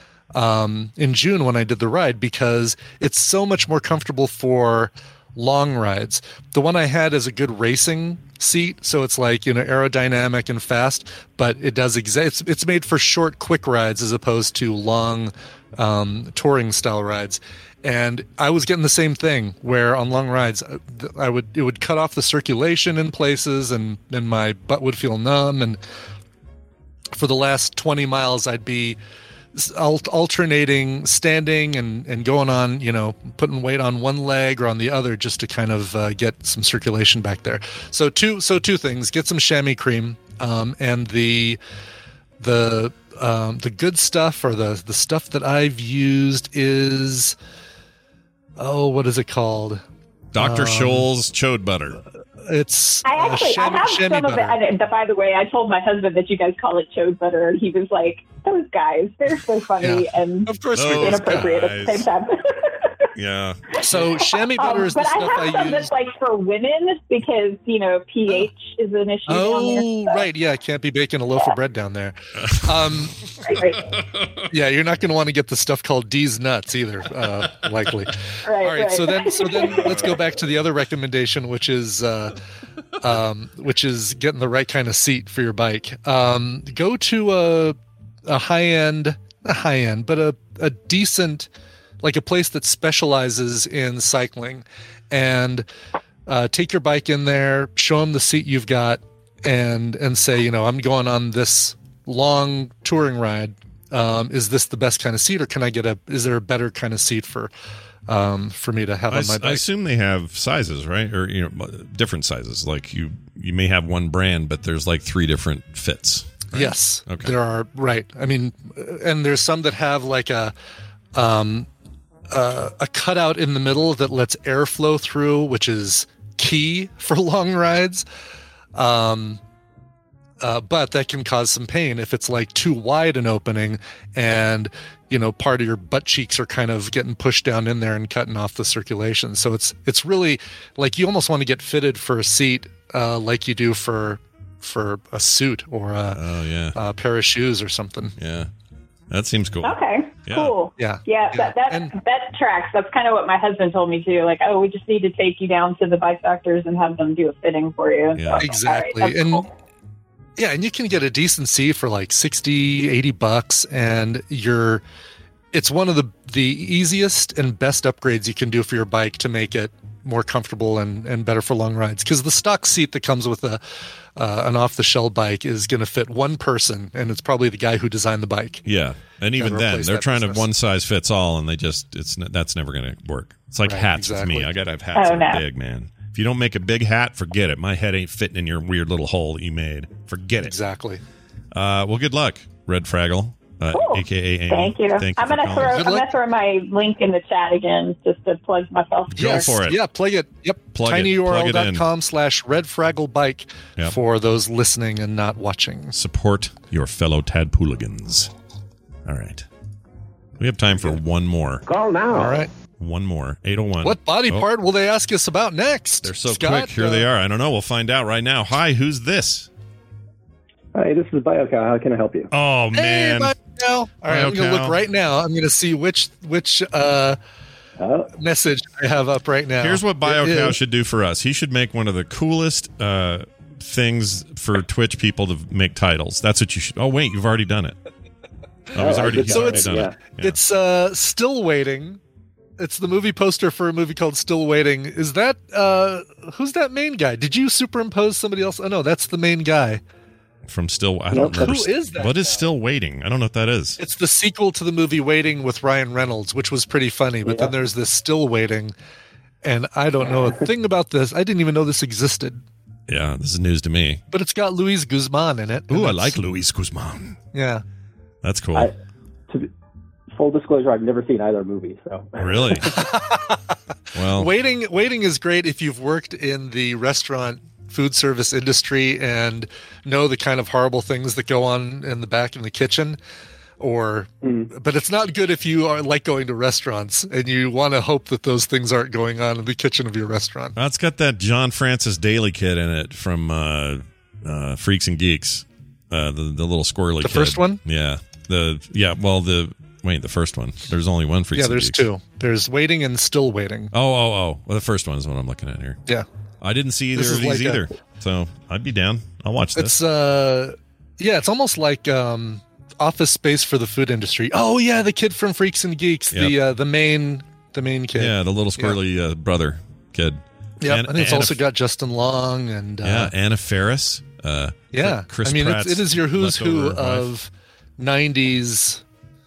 June when I did the ride, because it's so much more comfortable for long rides. The one I had is a good racing seat, so it's like aerodynamic and fast, but it does it's made for short, quick rides as opposed to long touring style rides. And I was getting the same thing where on long rides it would cut off the circulation in places, and my butt would feel numb, and for the last 20 miles I'd be alternating standing and going on, putting weight on one leg or on the other just to kind of get some circulation back there. So two things: get some chamois cream, and the good stuff, or the stuff that I've used is, what is it called? Dr. Scholl's chode butter. It's I have some of it. And by the way, I told my husband that you guys call it chode butter, and he was like, "Those guys, they're so funny and of course inappropriate at the same time." Yeah. So chamois butter is the stuff I use. That's like for women because pH is an issue. Oh, right. Yeah, can't be baking a loaf of bread down there. Right. Yeah, you're not going to want to get the stuff called D's nuts either, likely. Right. All right. So then let's go back to the other recommendation, which is getting the right kind of seat for your bike. Go to a decent, like a place that specializes in cycling, and take your bike in there, show them the seat you've got, and say, I'm going on this long touring ride, is this the best kind of seat, or can I is there a better kind of seat for me to have on my bike? I assume they have sizes, right? Or different sizes. Like you may have one brand, but there's like 3 different fits. Right? Yes, okay. There are. Right. I mean, and there's some that have like a cutout in the middle that lets air flow through, which is key for long rides. But that can cause some pain if it's like too wide an opening and, part of your butt cheeks are kind of getting pushed down in there and cutting off the circulation. So it's really like you almost want to get fitted for a seat like you do for a suit or a pair of shoes or something. Yeah. That seems cool. Okay, yeah. cool. Yeah. That tracks. That's kind of what my husband told me too. Like, we just need to take you down to the bike doctors and have them do a fitting for you. Yeah, so, exactly. right, and cool. Yeah, and you can get a decent seat for like $60-$80, and it's one of the easiest and best upgrades you can do for your bike to make it more comfortable and better for long rides. Because the stock seat that comes with an off-the-shelf bike is going to fit one person, and it's probably the guy who designed the bike. Yeah, and even then, they're trying to one size fits all, and that's never going to work. It's like hats with me. I got to have hats that are big, man. If you don't make a big hat, forget it. My head ain't fitting in your weird little hole that you made. Forget it. Exactly. Well, good luck, Red Fraggle, Cool. aka Amy. Thank you. I'm gonna throw my link in the chat again just to plug myself. Go for it. Yeah, plug it. Yep. tinyurl.com/redfragglepike for those listening and not watching. Support your fellow Tadpooligans. All right. We have time for one more. Call now. All right. One more. 801. What body part will they ask us about next? They're so Scott, quick. Here they are. I don't know. We'll find out right now. Hi, who's this? Hi, this is BioCow. How can I help you? Oh, man. Hey, BioCow. All right, I'm going to look right now. I'm going to see which message I have up right now. Here's what BioCow should do for us. He should make one of the coolest things for Twitch people to make titles. That's what you should. Oh, wait. You've already done it. He's already done it. Yeah. It's Still Waiting. It's the movie poster for a movie called Still Waiting. Is that who's that main guy? Did you superimpose somebody else? Oh no, that's the main guy from Still. I don't remember. Who is that? What is Still Waiting? I don't know what that is. It's the sequel to the movie Waiting with Ryan Reynolds, which was pretty funny. But then there's this Still Waiting, and I don't know a thing about this. I didn't even know this existed. Yeah, this is news to me. But it's got Luis Guzman in it. Ooh, I like Luis Guzman. Yeah, that's cool. Full disclosure, I've never seen either movie. So really, well, waiting is great if you've worked in the restaurant food service industry and know the kind of horrible things that go on in the back in the kitchen. But it's not good if you are like going to restaurants and you want to hope that those things aren't going on in the kitchen of your restaurant. Well, it's got that John Francis Daly kid in it from Freaks and Geeks, the little squirrely kid. The first one? Yeah. The first one. There's only one Freaks and Geeks. Yeah, there's two. There's Waiting and Still Waiting. Oh. Well, the first one is what I'm looking at here. Yeah. I didn't see either of these either. So I'd be down. I'll watch this. It's almost like Office Space for the food industry. Oh yeah, the kid from Freaks and Geeks, the main kid. Yeah, the little squirrely brother kid. Yeah, and it's also got Justin Long and Anna Faris. Chris Pratt's it is your who's who of 90s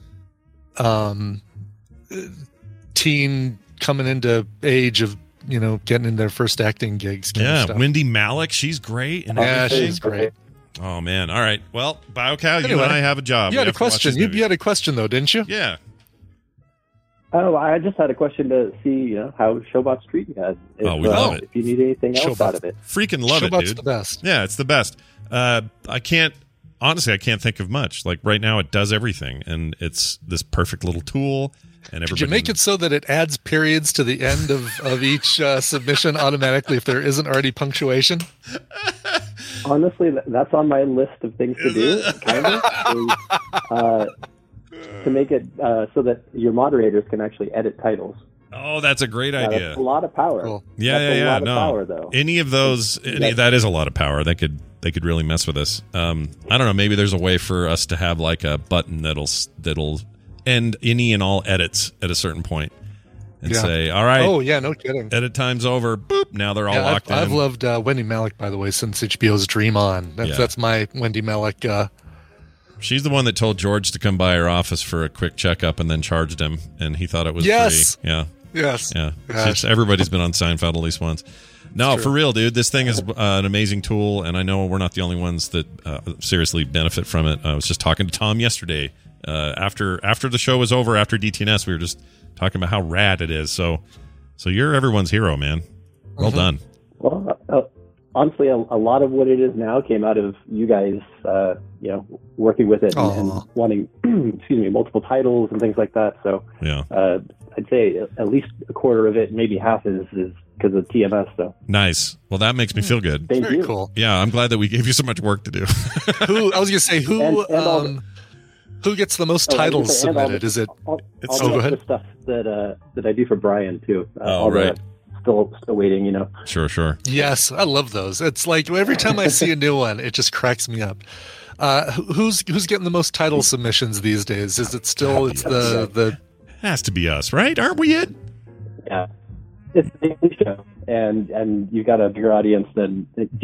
teen coming into age of getting in their first acting gigs. Wendy Malick, she's great. She's great. Oh man! All right. Well, BioCow, you and I have a job. You had a question. You had a question though, didn't you? Yeah. Oh, I just had a question to see, how Showbot's treating you. We love it. If you need anything else out of it, freaking love it, dude. Showbot's the best. Yeah, it's the best. I can't think of much. Like right now, it does everything, and it's this perfect little tool. And did you make it so that it adds periods to the end of each submission automatically if there isn't already punctuation? Honestly, that's on my list of things to do, kind of, to make it so that your moderators can actually edit titles. Oh, that's a great idea. That's a lot of power. Cool. Yeah. Lot of power, though. Any of those, that is a lot of power. They could really mess with us. I don't know. Maybe there's a way for us to have like a button that'll end any and all edits at a certain point and say, all right. Oh, yeah, no kidding. Edit time's over. Boop. Now they're all locked in. I've loved Wendy Malick, by the way, since HBO's Dream On. That's my Wendy Malick She's the one that told George to come by her office for a quick checkup and then charged him, and he thought it was free. Yeah. Yes. Yeah. Everybody's been on Seinfeld at least once. No, for real, dude. This thing is an amazing tool, and I know we're not the only ones that seriously benefit from it. I was just talking to Tom yesterday. After the show was over, after DTNS, we were just talking about how rad it is. So you're everyone's hero, man. Well done. Well, honestly, a lot of what it is now came out of you guys, working with it and wanting, multiple titles and things like that. So yeah, I'd say at least a quarter of it, maybe half is because of TMS. So nice. Well, that makes me feel good. Thank you. Cool. Yeah, I'm glad that we gave you so much work to do. I was gonna say who gets the most titles submitted? Is it? All the stuff that I do for Brian too. Right. Still waiting, Sure. Yes, I love those. It's like every time I see a new one, it just cracks me up. Who's getting the most title submissions these days? Is it still the has to be us, right? Aren't we it? Yeah, it's a daily show, and you've got a bigger audience than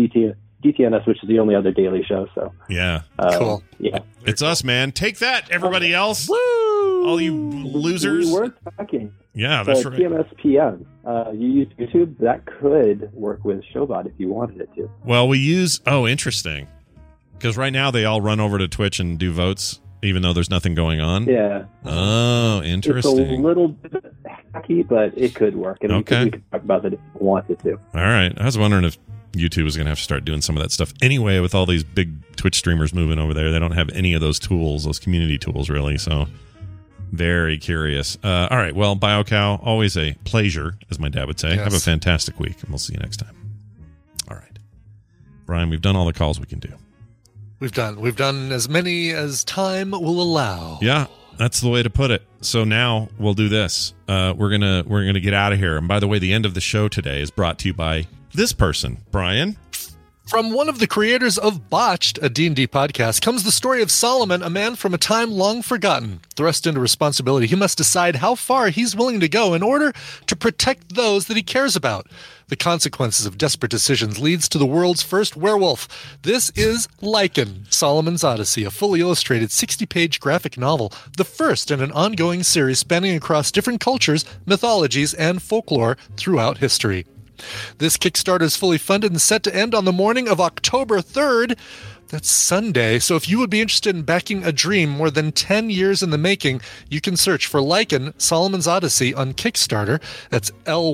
DTNS, which is the only other daily show. So yeah, cool. Yeah, it's us, man. Take that, everybody else. Woo! All you losers. We were talking. Yeah, that's right. TMS PM. You use YouTube. That could work with Showbot if you wanted it to. Well, we use. Oh, interesting. Because right now they all run over to Twitch and do votes, even though there's nothing going on. Yeah. Oh, interesting. It's a little bit hacky, but it could work. And we could talk about that if you wanted to. All right. I was wondering if YouTube was going to have to start doing some of that stuff anyway. With all these big Twitch streamers moving over there, they don't have any of those tools, those community tools, really. So. Very curious. All right. Well, BioCow, always a pleasure, as my dad would say. Yes. Have a fantastic week, and we'll see you next time. All right. Brian, we've done all the calls we can do. We've done as many as time will allow. Yeah, that's the way to put it. So now we'll do this. We're gonna get out of here. And by the way, the end of the show today is brought to you by this person, Brian. From one of the creators of Botched, a D&D podcast, comes the story of Solomon, a man from a time long forgotten. Thrust into responsibility, he must decide how far he's willing to go in order to protect those that he cares about. The consequences of desperate decisions leads to the world's first werewolf. This is Lycan, Solomon's Odyssey, a fully illustrated 60-page graphic novel, the first in an ongoing series spanning across different cultures, mythologies, and folklore throughout history. This Kickstarter is fully funded and set to end on the morning of October 3rd. That's Sunday. So if you would be interested in backing a dream more than 10 years in the making, you can search for Lycan, Solomon's Odyssey on Kickstarter. That's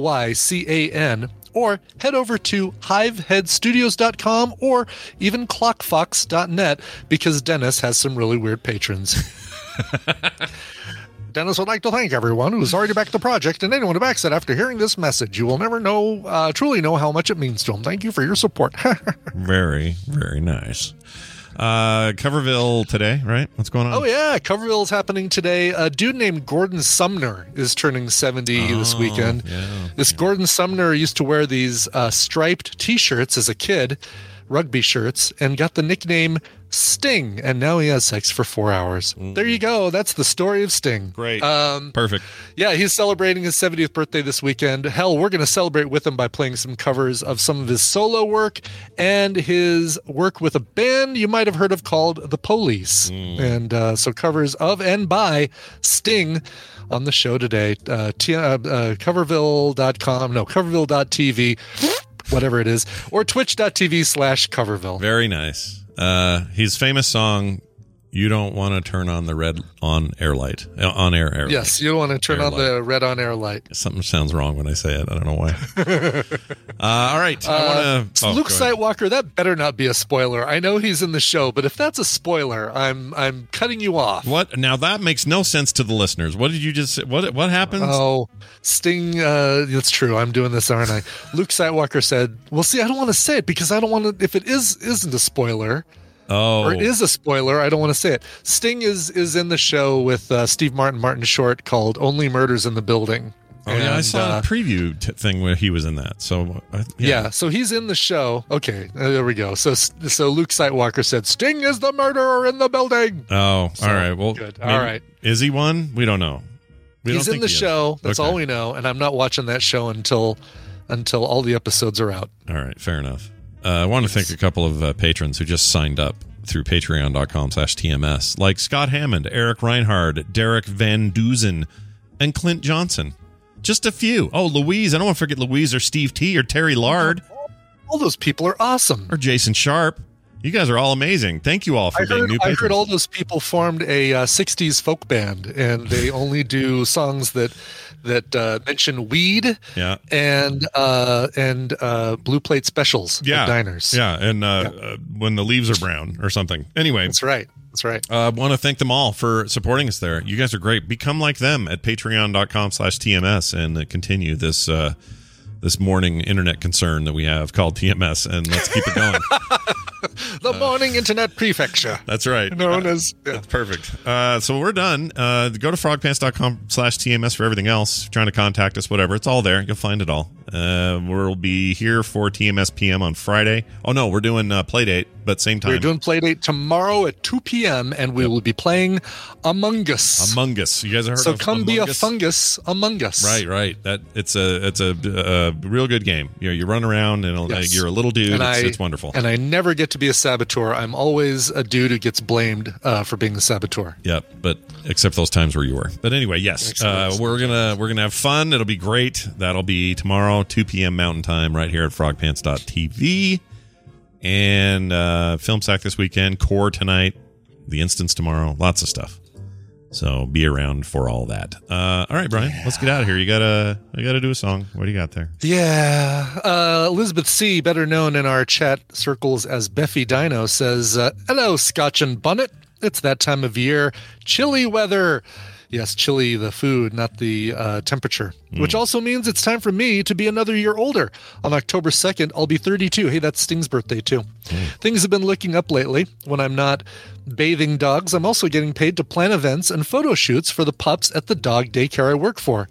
Lycan. Or head over to hiveheadstudios.com or even clockfox.net because Dennis has some really weird patrons. Dennis would like to thank everyone who's already backed the project and anyone who backs it after hearing this message. You will never truly know how much it means to him. Thank you for your support. Very, very nice. Coverville today, right? What's going on? Oh, yeah. Coverville is happening today. A dude named Gordon Sumner is turning 70 this weekend. Yeah, this Gordon Sumner used to wear these striped T-shirts as a kid, rugby shirts, and got the nickname Sting, and now he has sex for 4 hours. There you go. That's the story of Sting. Great. Perfect. Yeah, he's celebrating his 70th birthday this weekend. Hell, we're going to celebrate with him by playing some covers of some of his solo work and his work with a band you might have heard of called The Police. And so covers of and by Sting on the show today. Coverville.tv, whatever it is, or twitch.tv/Coverville. Very nice. His famous song, "You Don't Want to Turn on the Red on-air light." On-air light. Yes, you don't want to turn on the red on-air light. Something sounds wrong when I say it. I don't know why. All right. Luke Sightwalker, that better not be a spoiler. I know he's in the show, but if that's a spoiler, I'm cutting you off. What? Now that makes no sense to the listeners. What did you just say? What happens? Oh, Sting, that's true. I'm doing this, aren't I? Luke Sightwalker said, well, see, I don't want to say it because I don't want to, if it isn't a spoiler, or is a spoiler, I don't want to say it. Sting is in the show with Steve Martin Short called Only Murders in the Building. Oh, yeah, I saw a preview thing where he was in that. So yeah, so he's in the show. Okay, there we go. So Luke Sightwalker said, Sting is the murderer in the building. Oh, all right. Well, good. All right. Is he one? We don't know. He's in the show. That's all we know. And I'm not watching that show until all the episodes are out. All right, fair enough. I want to thank a couple of patrons who just signed up through patreon.com/TMS, like Scott Hammond, Eric Reinhard, Derek Van Duzen, and Clint Johnson. Just a few. Oh, Louise. I don't want to forget Louise or Steve T or Terry Lard. All those people are awesome. Or Jason Sharp. You guys are all amazing. Thank you all for being new patrons. I heard all those people formed a 60s folk band, and they only do songs that mention weed and blue plate specials at diners. Yeah, and when the leaves are brown or something. Anyway. That's right. I want to thank them all for supporting us there. You guys are great. Become like them at patreon.com/TMS and continue this morning internet concern that we have called TMS, and let's keep it going. The morning internet prefecture. That's right. Known as. Yeah. That's perfect. So we're done. Go to frogpants.com/TMS for everything else. If you're trying to contact us, whatever. It's all there. You'll find it all. We'll be here for TMS PM on Friday. Oh, no, we're doing Playdate, but same time. We're doing Playdate tomorrow at 2 p.m., and we will be playing Among Us. Among Us. You guys have heard so of come Among be a Us? fungus among us. Right. It's a real good game. You run around, and you're a little dude. It's wonderful. And I never get to be a saboteur. I'm always a dude who gets blamed for being the saboteur. Yep, but except those times where you were. But anyway, yes, we're gonna have fun. It'll be great. That'll be tomorrow, 2 p.m. Mountain Time, right here at frogpants.tv. And Film Sack this weekend, Core tonight, The Instance tomorrow, lots of stuff. So be around for all that. All right, Brian, let's get out of here. You gotta do a song. What do you got there? Yeah. Elizabeth C., better known in our chat circles as Beffy Dino, says, hello, Scotch and Bonnet. It's that time of year. Chilly weather. Yes, chilly, the food, not the temperature. Which also means it's time for me to be another year older. On October 2nd, I'll be 32. Hey, that's Sting's birthday, too. Things have been looking up lately. When I'm not bathing dogs, I'm also getting paid to plan events and photo shoots for the pups at the dog daycare I work for.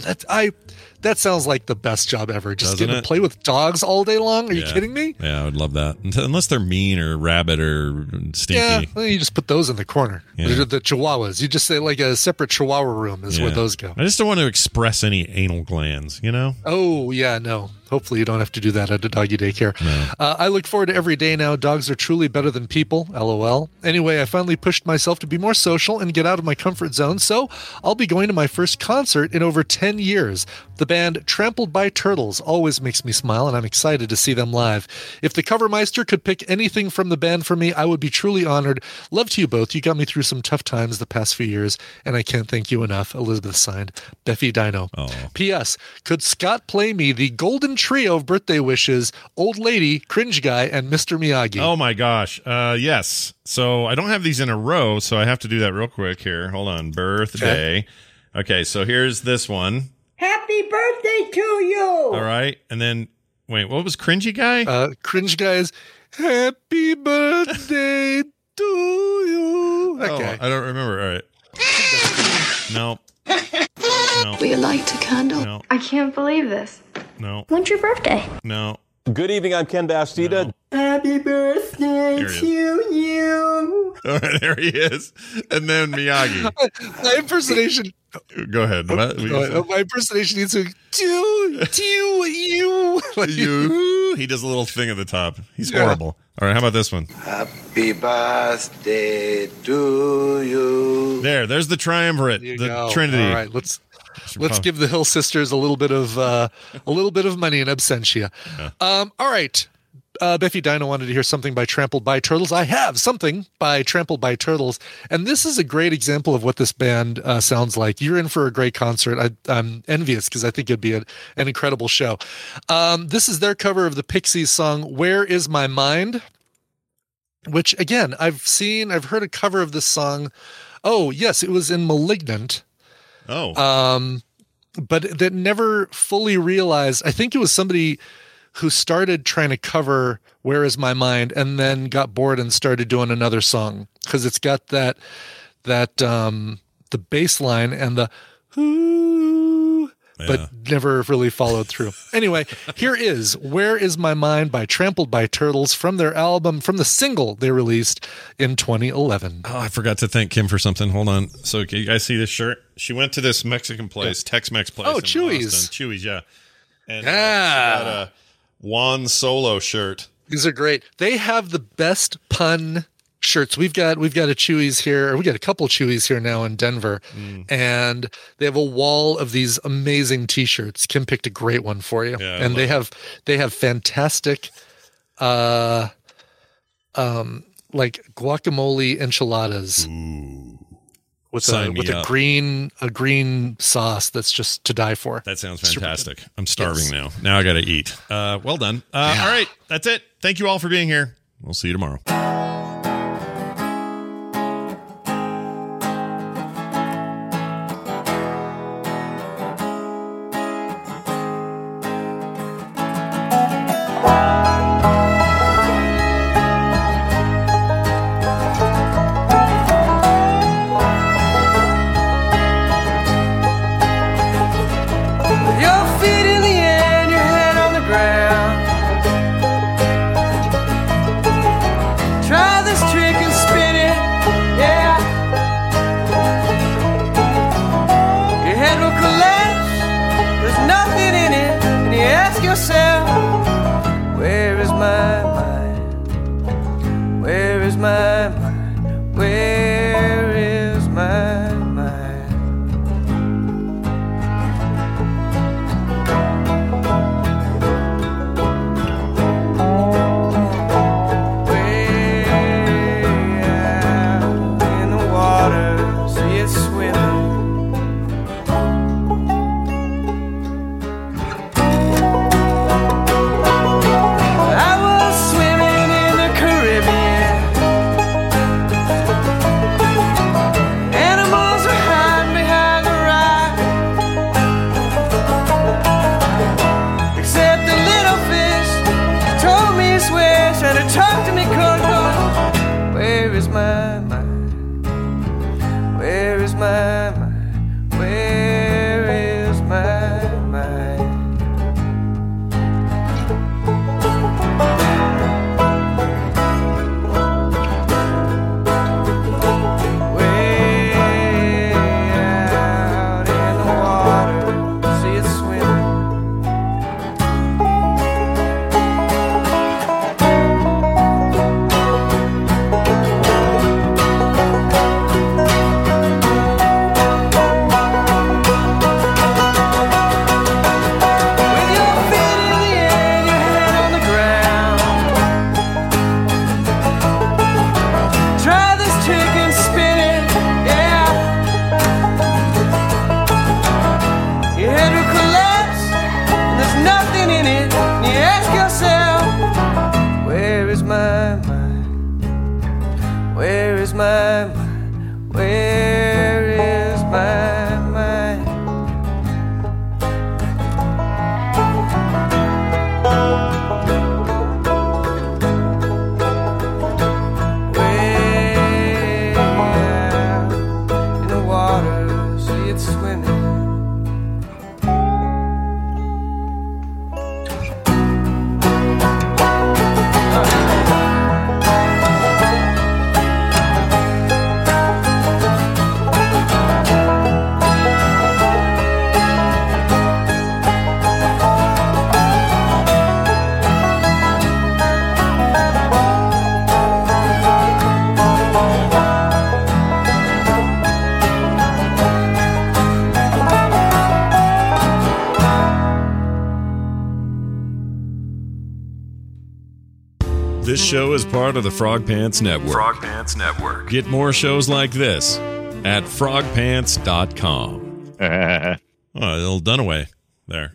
That sounds like the best job ever. Just getting to play with dogs all day long? Are you kidding me? Yeah, I would love that. Unless they're mean or rabid or stinky. Yeah, well, you just put those in the corner. Yeah. The chihuahuas. You just say like a separate chihuahua room is where those go. I just don't want to express any anal glands, you know? Oh, yeah, no. Hopefully you don't have to do that at a doggy daycare. No. I look forward to every day now. Dogs are truly better than people, LOL. Anyway, I finally pushed myself to be more social and get out of my comfort zone, so I'll be going to my first concert in over 10 years. The band Trampled by Turtles always makes me smile, and I'm excited to see them live. If the Covermeister could pick anything from the band for me, I would be truly honored. Love to you both. You got me through some tough times the past few years, and I can't thank you enough. Elizabeth signed, Beffy Dino. Oh. P.S. Could Scott play me the golden trio of birthday wishes, Old Lady, Cringe Guy, and Mr. Miyagi? Oh my gosh. Yes. So I don't have these in a row, so I have to do that real quick here. Hold on. Birthday. Okay, so here's this one. Happy birthday to you! All right. And then, wait, what was Cringy Guy? Cringe Guy's Happy birthday to you. Okay. Oh, I don't remember. All right. No. Will you light a candle? No. I can't believe this. No. When's your birthday? No. Good evening, I'm Ken Bastida. Happy birthday to you. All right, there he is. And then Miyagi. My impersonation. Go ahead. What? My impersonation needs to you. You. He does a little thing at the top. He's horrible. All right, how about this one? Happy birthday to you. There's the triumvirate, the Trinity. All right, let's give the Hill Sisters a little bit of money in absentia. Yeah. All right. Beffy Dino wanted to hear something by Trampled by Turtles. I have something by Trampled by Turtles, and this is a great example of what this band sounds like. You're in for a great concert. I'm envious because I think it'd be an incredible show. This is their cover of the Pixies song "Where Is My Mind," which again I've heard a cover of this song. Oh yes, it was in *Malignant*. Oh, but that never fully realized. I think it was somebody who started trying to cover "Where Is My Mind" and then got bored and started doing another song because it's got that the bass line and the "ooh," but never really followed through. Anyway, here is "Where Is My Mind" by Trampled by Turtles from their album, from the single they released in 2011. Oh, I forgot to thank Kim for something. Hold on. So you guys see this shirt? She went to this Mexican place, Tex-Mex place. Oh, in Chewy's. Boston. Chewy's, yeah. And she got a Juan Solo shirt. These are great. They have the best pun shirts. We've got a Chewy's here, or we got a couple Chewy's here now in Denver, and they have a wall of these amazing T-shirts. Kim picked a great one for you, and they have fantastic, like guacamole enchiladas. With a green sauce that's just to die for. That sounds fantastic. I'm starving now. Now I got to eat. Well done. All right, that's it. Thank you all for being here. We'll see you tomorrow. Where is my mind? Where is my mind? Where is my mind? Way out in the water, see it swimming. Talk to me, Coco. Where is my mind? Where is my mind? Where is my mind? Way out in the water, see it swimming. Where is my mind? Where is my mind? Way out in the water, see it swimming. This show is part of the Frog Pants Network. Frog Pants Network. Get more shows like this at frogpants.com. Oh, little Dunaway there.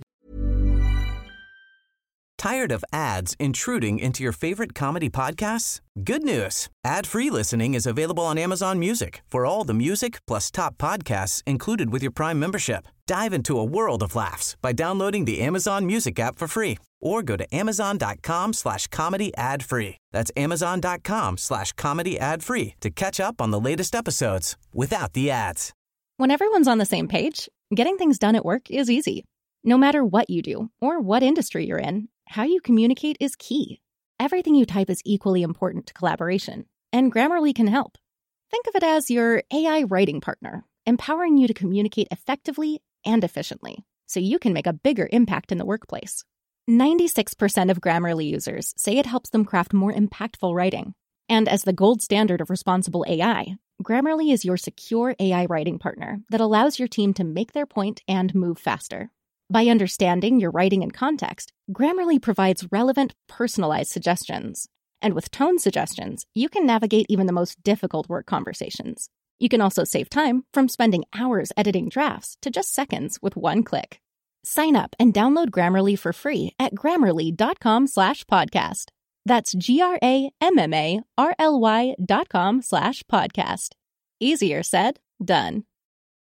Tired of ads intruding into your favorite comedy podcasts? Good news. Ad-free listening is available on Amazon Music for all the music plus top podcasts included with your Prime membership. Dive into a world of laughs by downloading the Amazon Music app for free or go to amazon.com/comedy ad-free. That's amazon.com/comedy ad-free to catch up on the latest episodes without the ads. When everyone's on the same page, getting things done at work is easy. No matter what you do or what industry you're in, how you communicate is key. Everything you type is equally important to collaboration, and Grammarly can help. Think of it as your AI writing partner, empowering you to communicate effectively and efficiently, so you can make a bigger impact in the workplace. 96% of Grammarly users say it helps them craft more impactful writing. And as the gold standard of responsible AI, Grammarly is your secure AI writing partner that allows your team to make their point and move faster. By understanding your writing and context, Grammarly provides relevant, personalized suggestions. And with tone suggestions, you can navigate even the most difficult work conversations. You can also save time from spending hours editing drafts to just seconds with one click. Sign up and download Grammarly for free at grammarly.com/podcast. That's GRAMMARLY.com/podcast. Easier said, done.